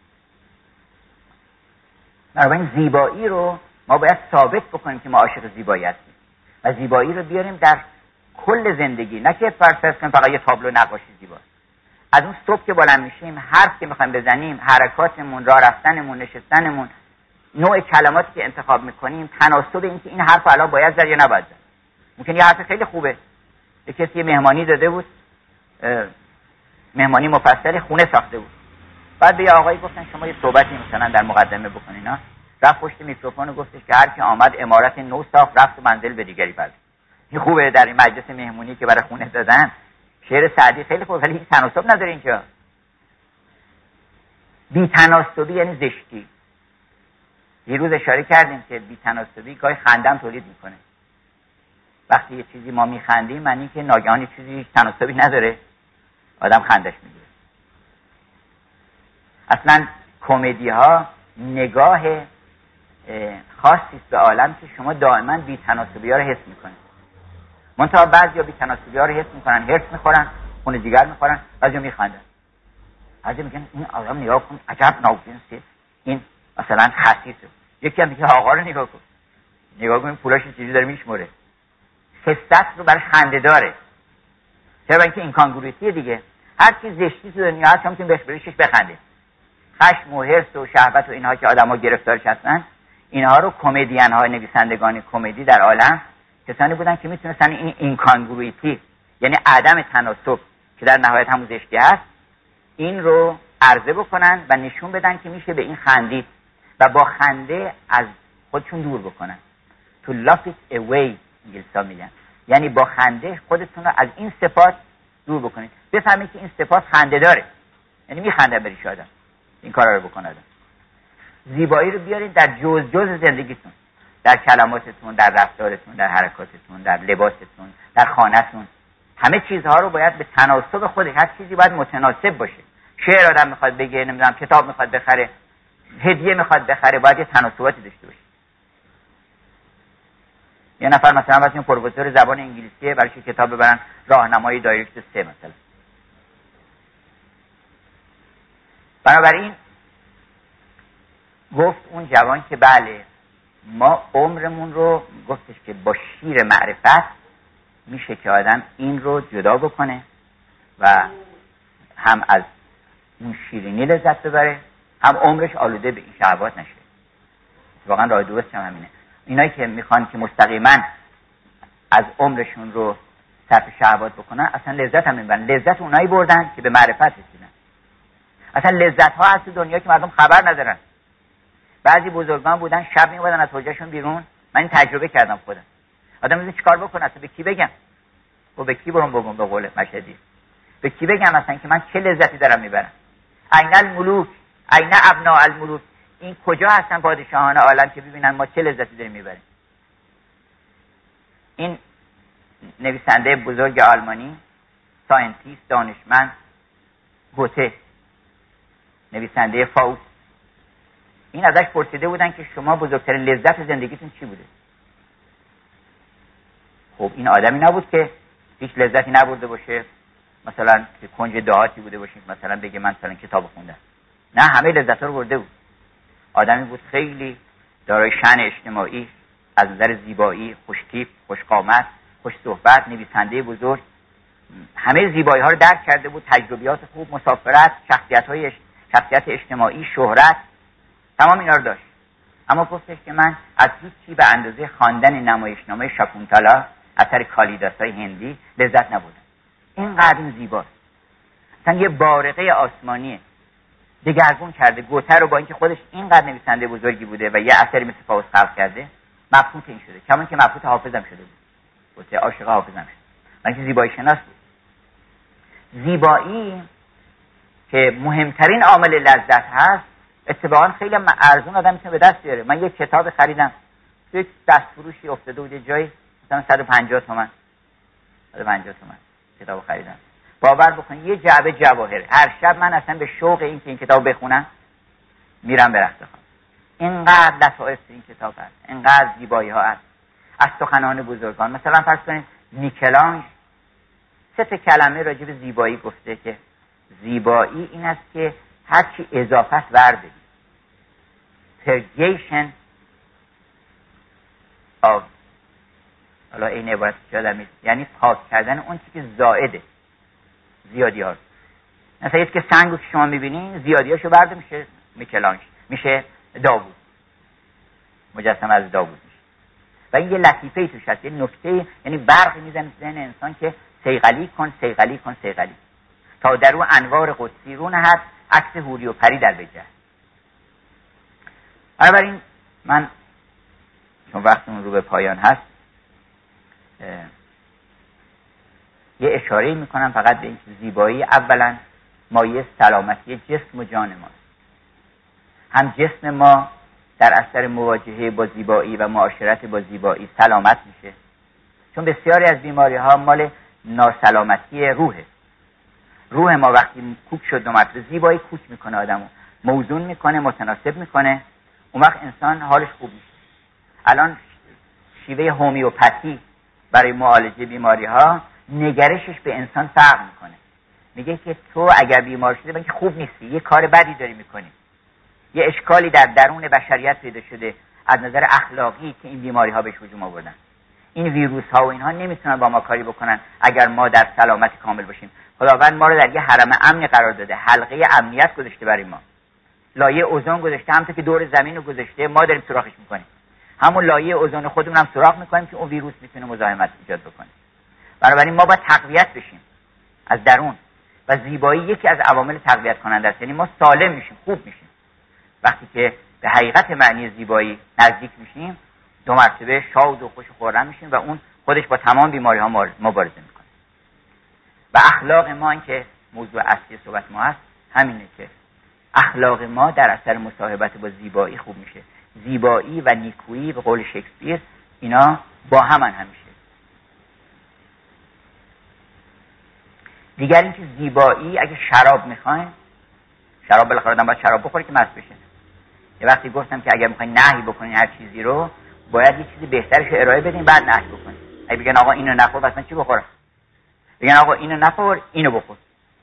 بنابراین زیبایی رو ما باید ثابت بکنیم که ما عاشق زیبایی هستیم و زیبایی رو بیاریم در کل زندگی، نه که فرض کنیم فقط یه تابلو نقاشی زیباست. از اون صبح که بلند میشیم، حرف که میخوایم بزنیم، حرکاتمون، راه رفتنمون، نشستنمون، نوع کلماتی که انتخاب میکنیم، تناسب این که این حرف الان باید زد یا نباید زد. ممکن یه حرف خیلی خوبه، یه کسی مهمانی داده بود، مهمانی مفصل خونه ساخته بود، بعد به یه آقایی گفتن شما یه صحبتی مثلا در مقدمه بکنین. ها رفت پشت میکروفون و گفتش که هر کی آمد عمارت نو ساخت رفت و منزل به دیگری پرد. این خوبه در این مجلس مهمونی که برای خونه دادن. شعر سعدی خیلی خوبه ولی هیچ تناسب نداره اینجا. بی تناسبی یعنی زشتی. یه روز اشاره کردیم که بی تناسبی گاهی خندم تولید میکنه. وقتی یه چیزی ما میخندیم معنی که ناگهان چیزی هیچ تناسبی نداره، آدم خندش میگیره. اصلا کمدی ها نگاه خاصی است به عالم که شما دائما بی تناسبی ها رو حس میکنید. منتها بعضیا بی تناسبی ها رو حس میکنن، هرس میخورن، خون جگر میخورن، بعضیا میخندن. بعضیا میگن این آدم نگاه کن عجب ناجنسه، این مثلا خسیسه. یکی هم میگه آقا رو نگاه کن، نگاه کن این پولاش چیزی داره میشمره. خست رو برای خنده داره. چرا؟ اینکه این کانگرویتی دیگه. هر کی زشتی تو دنیا هست میتونه بهش بریشش بخنده. خشم و حرص و شهوت و اینها که آدم‌ها گرفتارش هستن، اینها رو کمدین ها، نویسندگان کمدی در عالم کسانی بودن که میتونستن این اینکانگرویتی یعنی عدم تناسب که در نهایت همون زشتی هست این رو عرضه بکنن و نشون بدن که میشه به این خندید و با خنده از خودشون دور بکنن. to laugh it away انگلیسا میگن، یعنی با خنده خودتون رو از این صفات دور بکنید. بفهمید که این صفات خنده داره، یعنی میخنده بریش آدم این کارا رو بکنه. آدم زیبایی رو بیارید در جز جز زندگیتون، در کلماتتون، در رفتارتون، در حرکاتتون، در لباستون، در خانه‌تون. همه چیزها رو باید به تناسب خودش، هر چیزی باید متناسب باشه. شعر آدم میخواد بگه، نمیدونم کتاب میخواد بخره، هدیه میخواد بخره، باید یه تناسباتی داشته باشه. یه نفر مثلا واسه پروفسور زبان انگلیسی برای کتاب ببرن راهنمای دایرکت سه مثلا. بنابراین گفت اون جوان که بله ما عمرمون رو گفتش که با شیر معرفت میشه که آدم این رو جدا بکنه و هم از اون شیرینی لذت ببره، هم عمرش آلوده به این شهوات نشه. واقعا راه درست هم همینه. اینایی که میخوان که مستقیما از عمرشون رو صرف شهوات بکنن اصلا لذت هم نمیبرن. لذت اونایی بردن که به معرفت رسیدن. اصلا لذت ها هست تو دنیا که مردم خبر ندارن. بعضی بزرگان بودن شب میومدن از حجرشون بیرون، من این تجربه کردم خودم. آدم میگه چیکار بکنه، اصلا به کی بگم؟ و به کی برم بگم؟ به قول مشهدی به کی بگم اصلا که من چه لذتی دارم میبرم؟ عین الملوک، عین ابناء الملوک، این کجا هستن پادشاهان عالم که ببینن ما چه لذتی داریم میبریم؟ این نویسنده بزرگ آلمانی، ساینتیست، دانشمند، گوته، نویسنده فاوست، این ازش پرسیده بودن که شما بزرگترین لذت زندگیتون چی بوده؟ خب این آدمی نبود که هیچ لذتی نبرده باشه، مثلا که کنج دهاتی بوده باشه مثلا بگه من مثلا کتاب خوندم. نه، همه لذت‌ها رو برده بود. آدمی بود خیلی دارای شأن اجتماعی، از نظر زیبایی خوش‌تیپ، خوش‌قامت، خوش صحبت، نویسنده بزرگ، همه زیبایی‌ها رو درک کرده بود، تجربیات خوب، مسافرت، شخصیت‌های شخصیت اجتماعی، شهرت، تمام اینا رو داشت. اما گفتش که من از هیچ چی به اندازه خواندن نمایشنامه شاکونتالا اثر کالیداسای هندی لذت نبردم. اینقدر این زیباست. مثلا یه بارقه آسمانیه، دگرگون کرده گوته رو، با اینکه خودش اینقدر نویسنده بزرگی بوده و یه اثری مثل فاوست خلق کرده، مبهوت این شده. کما که مبهوت حافظم شده بود. گوته عاشق حافظم شد. من که زیبایی شناس بود. زیبایی که مهمترین عامل لذت هست، اتفاقا خیلی ارزون آدم میتونه به دست بیاره. من یک کتاب خریدم، یک دستفروشی افتاده بود جایی، مثلا صد و پنجاه تومن صد و پنجاه تومن کتاب خریدم. باور بکن یه جعبه جواهر. هر شب من اصلا به شوق این که این کتاب بخونم میرم به رخت خواب. اینقدر لطایف این کتاب هست، اینقدر زیبایی ها هست از سخنان بزرگان. مثلا فرض کنید میکلانژ سه تا کلمه راجع به زیبایی گفته که زیبایی این است که هر چی اضافه است ورده. purgation of، حالا این عبارت یادم نیست، یعنی پاک کردن اون چیزی که زائده، زیادی ها. مثلا یه که سنگو که شما میبینین زیادیاشو برده میشه میکلانژ، میشه داوود، مجسمه از داوود میشه. و این یه لطیفه توش هست، یه نکته، یعنی برقی میزنه ذهن انسان که صیقلی کن صیقلی کن صیقلی، تا در او انوار قدسی رو نهد عکس حوری و پری در بجه. بنابراین من چون وقتمون رو به پایان هست یه اشاره میکنم فقط به این که زیبایی اولا مایه سلامتی جسم و جان ماست. هم جسم ما در اثر مواجهه با زیبایی و معاشرت با زیبایی سلامت میشه، چون بسیاری از بیماری ها مال ناسلامتی روحه. روح ما وقتی کوک شد دو مرتبه، زیبایی کوک میکنه آدمو، موزون میکنه، متناسب میکنه، اون وقت انسان حالش خوب میشه. الان شیوه هومیوپاتی برای معالجه بیماری ها نگرشش به انسان فرق میکنه. میگه که تو اگر بیمار شده بگی خوب نیستی، یه کار بدی داری میکنی، یه اشکالی در درون بشریت پیدا شده از نظر اخلاقی که این بیماری ها بهش هجوم آوردن. این ویروس ها و اینها نمیتونن با ما کاری بکنن اگر ما در سلامت کامل باشیم. خداوند ما رو در یه حرم امنی قرار داده، حلقه امنیت گذاشته برای ما، لایه اوزون گذاشته، همونطور که دور زمین رو گذاشته ما داریم سوراخش میکنیم، همون لایه اوزون خودمون هم سوراخ میکنیم که اون ویروس میتونه مزاحمت ایجاد بکنه. بنابراین ما باید تقویت بشیم از درون و زیبایی یکی از عوامل تقویت کننده است. یعنی ما سالم میشیم، خوب میشیم وقتی که به حقیقت معنی زیبایی نزدیک میشیم، دو مرتبه شاد و خوش و خرم میشیم و اون خودش با تمام بیماری ها مبارزه میکنه. و اخلاق ما، این که موضوع اصلی صحبت ما هست، همینه که اخلاق ما در اثر مصاحبت با زیبایی خوب میشه. زیبایی و نیکویی به قول شکسپیر اینا با همن همیشه. دیگر این که زیبایی، اگه شراب میخواین، شراب بالاخره آدم باید شراب بخوره که مست بشه. یه وقتی گفتم که اگر میخواین نهی بکنین هر چیزی رو، باید یه چیزی بهترش رو ارائه بدین بعد نهی بکنین. اگه بگن آقا اینو نخور، پس من چی بخورم؟ بگن آقا اینو نخور، اینو بخور.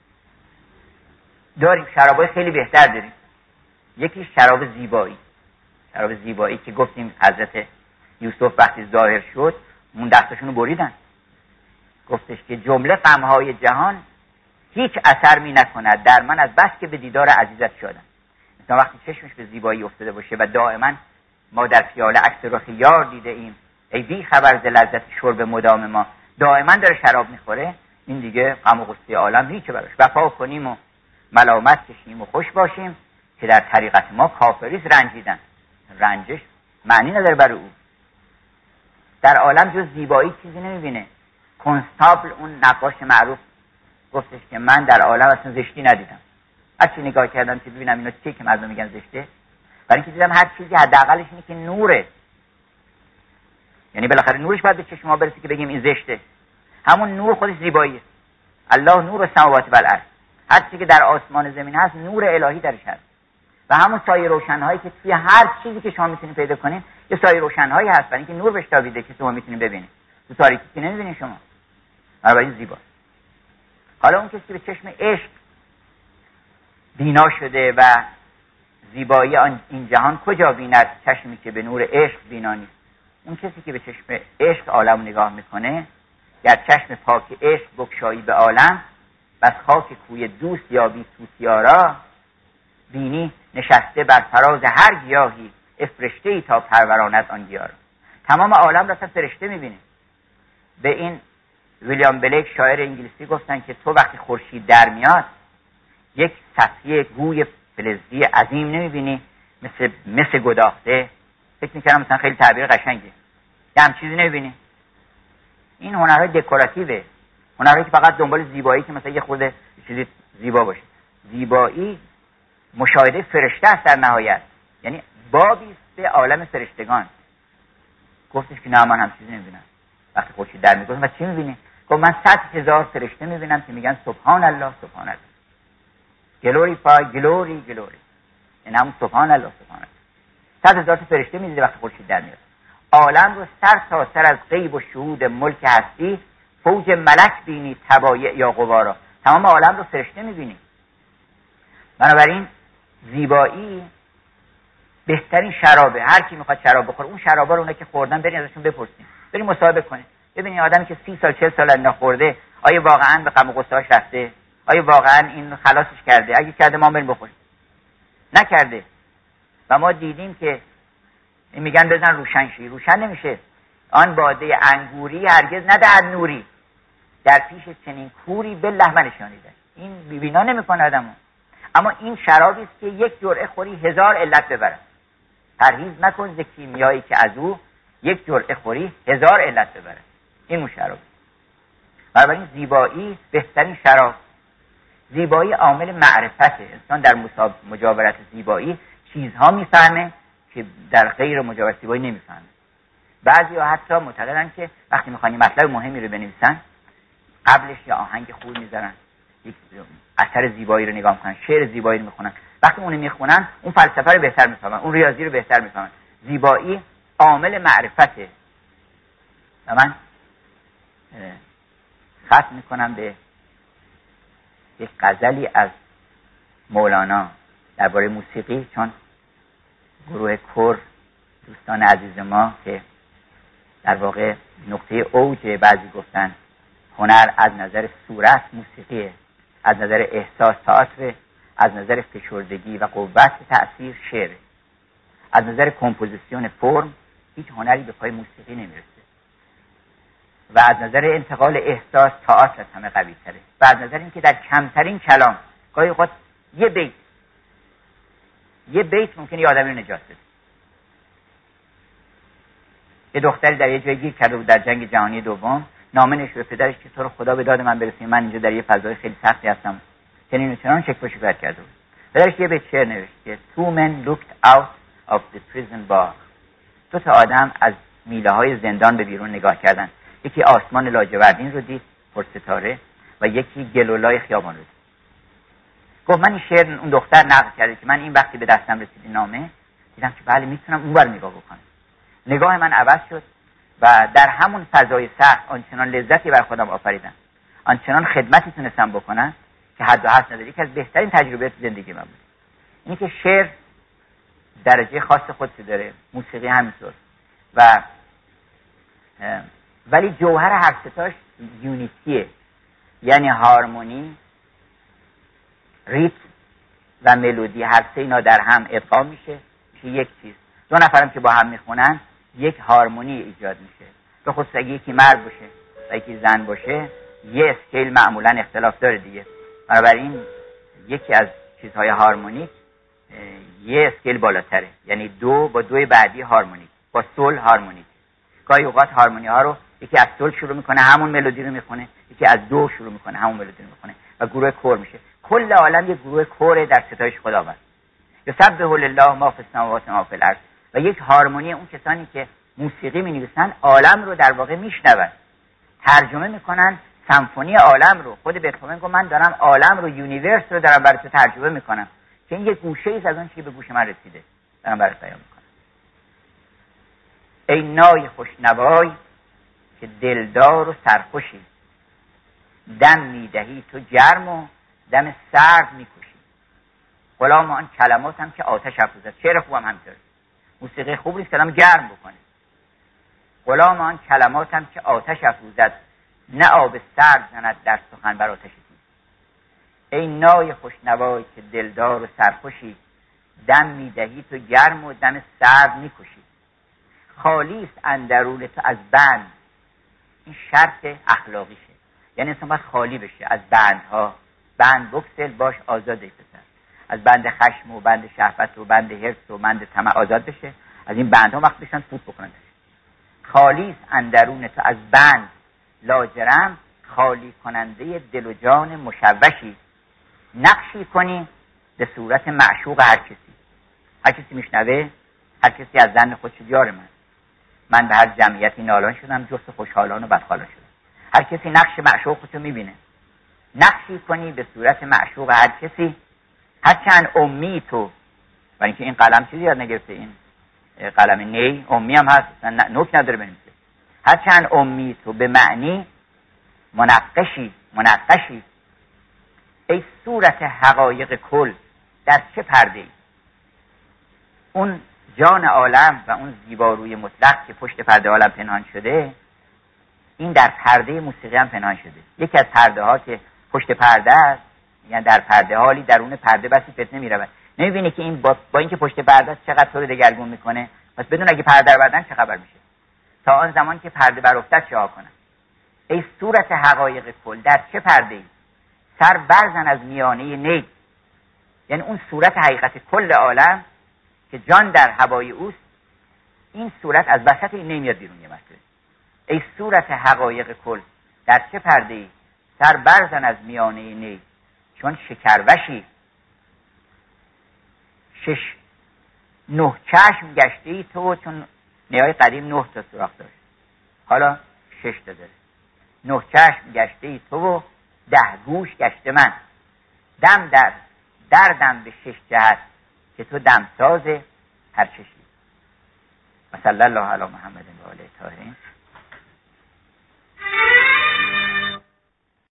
داریم شرابای خیلی بهتر داریم. یکی شراب زیبایی، شراب زیبایی که گفتیم حضرت یوسف وقتی ظاهر شد اون دستشون رو بریدن، گفتش که جمله غمهای جهان هیچ اثر می نکند در من از بس که به دیدار عزیزت شدم. مثلا وقتی چشمش به زیبایی افتاده باشه و دائما ما در پیاله عکس رخ یار دیده ایم، ای بی خبر ز لذت شرب مدام ما، دائما داره شراب میخوره، این دیگه غم و غصه عالم نیچه براش. وفا کنیم و ملامت کشیم و خوش باشیم که در طریقت ما کافریست رنجیدن. رنجش معنی نداره برای او. در عالم جز زیبایی چیزی نمیبینه. کنستابل، اون نقاش معروف، گفتش که من در عالم اصلا زشتی ندیدم. هر چی نگاه کردم که ببینم اینا چیه که مردم میگن زشته، برای اینکه دیدم هر چیزی حداقلش اینه که نوره. یعنی بالاخره نورش باید به چشم ما برسه که بگیم این زشته. همون نور خودش زیباییه. الله نور السماوات و الارض. هر چیزی که در آسمان زمین هست نور الهی درش هست. و همون سایه روشن‌هایی که توی هر چیزی که شما میتونید پیدا کنین، یه سایه روشن‌هایی هست برای اینکه نور بهش تابیده که شما میتونید ببینید. تو تاریکی که نمیبینی شما، بنابراین زیبا. حالا اون کسی که به چشم عشق بینا شده و زیبایی این جهان کجا بیند؟ چشمی که به نور عشق بینا نیست. اون کسی که به چشم عشق عالم نگاه میکنه، گر چشم پاک عشق بگشایی به عالم، بس خاک کوی دوست یا بی توتیارا، بینی نشسته بر فراز هر گیاهی، افرشته ای تا پروراند آن گیاه را. تمام عالم را فرشته میبینه. به این ویلیام بلیک شاعر انگلیسی گفتن که تو وقتی خورشید در میاد یک صفحه گوی فلزی عظیم نمیبینی مثل مثل گداخته؟ فکر میکنم مثلا خیلی تعبیر قشنگه. یه هم چیزی نمیبینی. این هنرهای دکوراتیوه، هنرهایی که فقط دنبال زیبایی که مثلا یه خورده چیزی زیبا باشه. زیبایی مشاهده فرشته است در نهایت، یعنی بابی است به عالم فرشتگان. گفتش که نه من هم چیزی نمیبینم. وقتی خورشید در میاد و چی میبینی؟ گفت من صد هزار فرشته میبینم که میگن سبحان الله سبحان الله، گلوریفای گلوری گلوری، این هم سبحان الله سبحان الله. صد هزار فرشته میدیدی وقتی خورشید در میاد. عالم رو سر تا سر از غیب و شهود ملک هستی، فوج ملک بینی تبایع یا غبارا. تمام عالم رو فرشته میبینی. بنابراین زیبایی بهترین شرابه. هر کی میخواد شراب بخوره، اون شرابا رو اونایی که خوردن برین ازشون بپرسین، برین مصاحبه کنین، ببینید آدمی که سی سال چهل سال نخورده آیا واقعا به غم و غصه‌اش رفته؟ آیا واقعا این خلاصش کرده؟ اگه کرده ما بریم بخوریم. نکرده. و ما دیدیم که میگن بزن روشن شی، روشن نمیشه. آن باده انگوری هرگز ندهد نوری، در پیش چنین کوری بالله منشانیده. این بی‌بینا نمیکنه آدمو. اما این شرابی است که یک جرعه خوری هزار علت ببره. پرهیز نکن ز کیمیایی که از او یک جرعه خوری هزار علت ببره. این اون شراب. بنابراین زیبایی بهترین شراب. زیبایی عامل معرفته. انسان در مجاورت زیبایی چیزها میفهمه که در غیر مجاورت زیبایی نمیفهمه. بعضی ها حتی معتقدن که وقتی میخوان مطلب مهمی رو بنویسن قبلش یا آهنگ خوب میذارن، یک اثر زیبایی رو نگاه میکنن، شعر زیبایی رو میخونن. وقتی اونو میخونن اون فلسفه رو بهتر میفهمن، اون ریاضی رو بهتر میفهمن. زیبایی عامل معرفته. و من ختم میکنم به یک غزلی از مولانا درباره موسیقی، چون گروه کور دوستان عزیز ما که در واقع نقطه اوج بعضی گفتن هنر از نظر صورت موسیقیه، از نظر احساس تئاتر، از نظر فشردگی و قوت تأثیر شعر، از نظر کمپوزیسیون فرم هیچ هنری به پای موسیقی نمیرسه و از نظر انتقال احساس تئاتر از همه قوی تره و از نظر اینکه در کمترین کلام گاهی اوقات یه بیت یه بیت ممکنه یه آدمی رو نجات بده. یه دختری در یه جای گیر کرده بود در جنگ جهانی دوم، نامه نوشت به پدرش که تو رو خدا به داد من برسید، من اینجا در یه فضای خیلی سختی هستم. چنین و چنان شکوه شکایت کرده بود. پدرش یه بیت شعر نوشت که two men looked out of the prison bar. دو تا آدم از میله های زندان به بیرون نگاه کردن. یکی آسمان لاجوردین رو دید پر ستاره و یکی گلولای خیابان رو دید. گفت من این شعر اون دختر نقل کرده که من این وقتی به دستم رسید نامه دیدم که بله میتونم اون بر نگاه بکنم. نگاه من عوض شد و در همون فضای سخت آنچنان لذتی بر خودم آفریدم، آنچنان خدمتی تونستم بکنم که حد و حد نداره. یکی از بهترین تجربیات زندگی من بود. اینی که شعر درجه خاص خودش داره، موسیقی همینطور، و ولی جوهر هر ستاش یونیتیه، یعنی هارمونی، ریتم و ملودی، هر سه اینا در هم ادغام میشه که یک چیز. دو نفرم که با هم میخونن یک هارمونی ایجاد میشه. به خصوص اگه یکی مرد باشه و یکی زن باشه یه اسکیل معمولا اختلاف داره دیگه. بنابراین یکی از چیزهای هارمونیک یه اسکیل بالاتره، یعنی دو با دوی بعدی هارمونیک، با سول هارمونیک. گاهی اوقات هارمونی ها رو یکی از سول شروع میکنه همون ملودی رو میخونه، یکی از دو شروع میکنه همون ملودی رو میخونه و گروه کور میشه. کل عالم یه گروه کوره در ستایش خداوند. یسبح لله ما فی السماوات و ما فی الارض. و یک هارمونی اون کسانی که موسیقی می‌نویسن عالم رو در واقع میشنون، ترجمه میکنن سمفونی عالم رو. خود بتهوون گفت من دارم عالم رو، یونیورس رو دارم برای تو ترجمه میکنم که این یک گوشه‌ای از اون چیزی به گوش من رسیده دارم برات بیان میکنم. ای نای خوشنوای که دلدار و سرخوشی، دم میدهی تو گرم و دم سرد میکشی. غلام آن کلمات هم که آتش افروزد. شعر خوبم همینطوره، موسیقی خوب نیست کلام گرم بکنه. غلام آن کلمات هم که آتش افروزد، نه آب سرد زند در سخن بر آتش تیز. ای نای خوشنوای که دلدار و سرخوشی، دم میدهی تو گرم و دم سرد میکشی. خالی است اندرون تو از بند، این شرط اخلاقیشه، یعنی انسان باید خالی بشه از بندها. بند بکسل باش آزاده پسر، از بند خشم و بند شهوت و بند حرص و بند طمع آزاد بشه. از این بندها وقت بشن فوت بکنن. خالی است اندرون تو از بند، لاجرم خالی کننده دل و جان مشوشی. نقشی کنی به صورت معشوق هر کسی. هر کسی میشنوه، هر کسی از زن خودش یار من من به هر جمعیتی نالان شدم، جفت خوشحالان و بدحالان شدم. هر کسی نقش معشوق خودشو میبینه. نقشی کنی به صورت معشوق هر کسی، هرچند امی تو، برای اینکه این قلم چیزی یاد نگرفته، این قلم نی امی هم هست، نوک نداره بنویسه. هرچند امی تو به معنی منقشی منقشی. ای صورت حقایق کل در چه پرده ای؟ اون جان عالم و اون زیباروی مطلق که پشت پرده عالم پنهان شده، این در پرده موسیقی هم پنهان شده. یکی از پرده ها که پشت پرده است، یعنی در پرده حالی درون پرده بسی فتنه میرود. نمیبینی که این با, با اینکه پشت پرده است چقدر تو رو دگرگون میکنه؟ پس بدون اگه پرده بردن چه خبر میشه؟ تا آن زمان که پرده برافتد چه ها کنن؟ ای صورت حقایق کل در چه پرده ای؟ سر برزن از میانه نی، یعنی اون صورت حقیقت کل عالم که جان در هوای اوست، این صورت از وسط این نمیاد بیرون. یه مسئله، ای صورت حقایق کل در چه پرده ای؟ سر برزن از میانه نی، چون شکروشی. شش نه چشم گشته ای تو، چون نیای قدیم نه تا سوراخ داشت، حالا شش تا داره. نه چشم گشته ای تو و ده گوش گشته من. دم در دردم به شش جهت، که تو دمساز هر چشی. صلی الله علی محمد و آله طاهرین.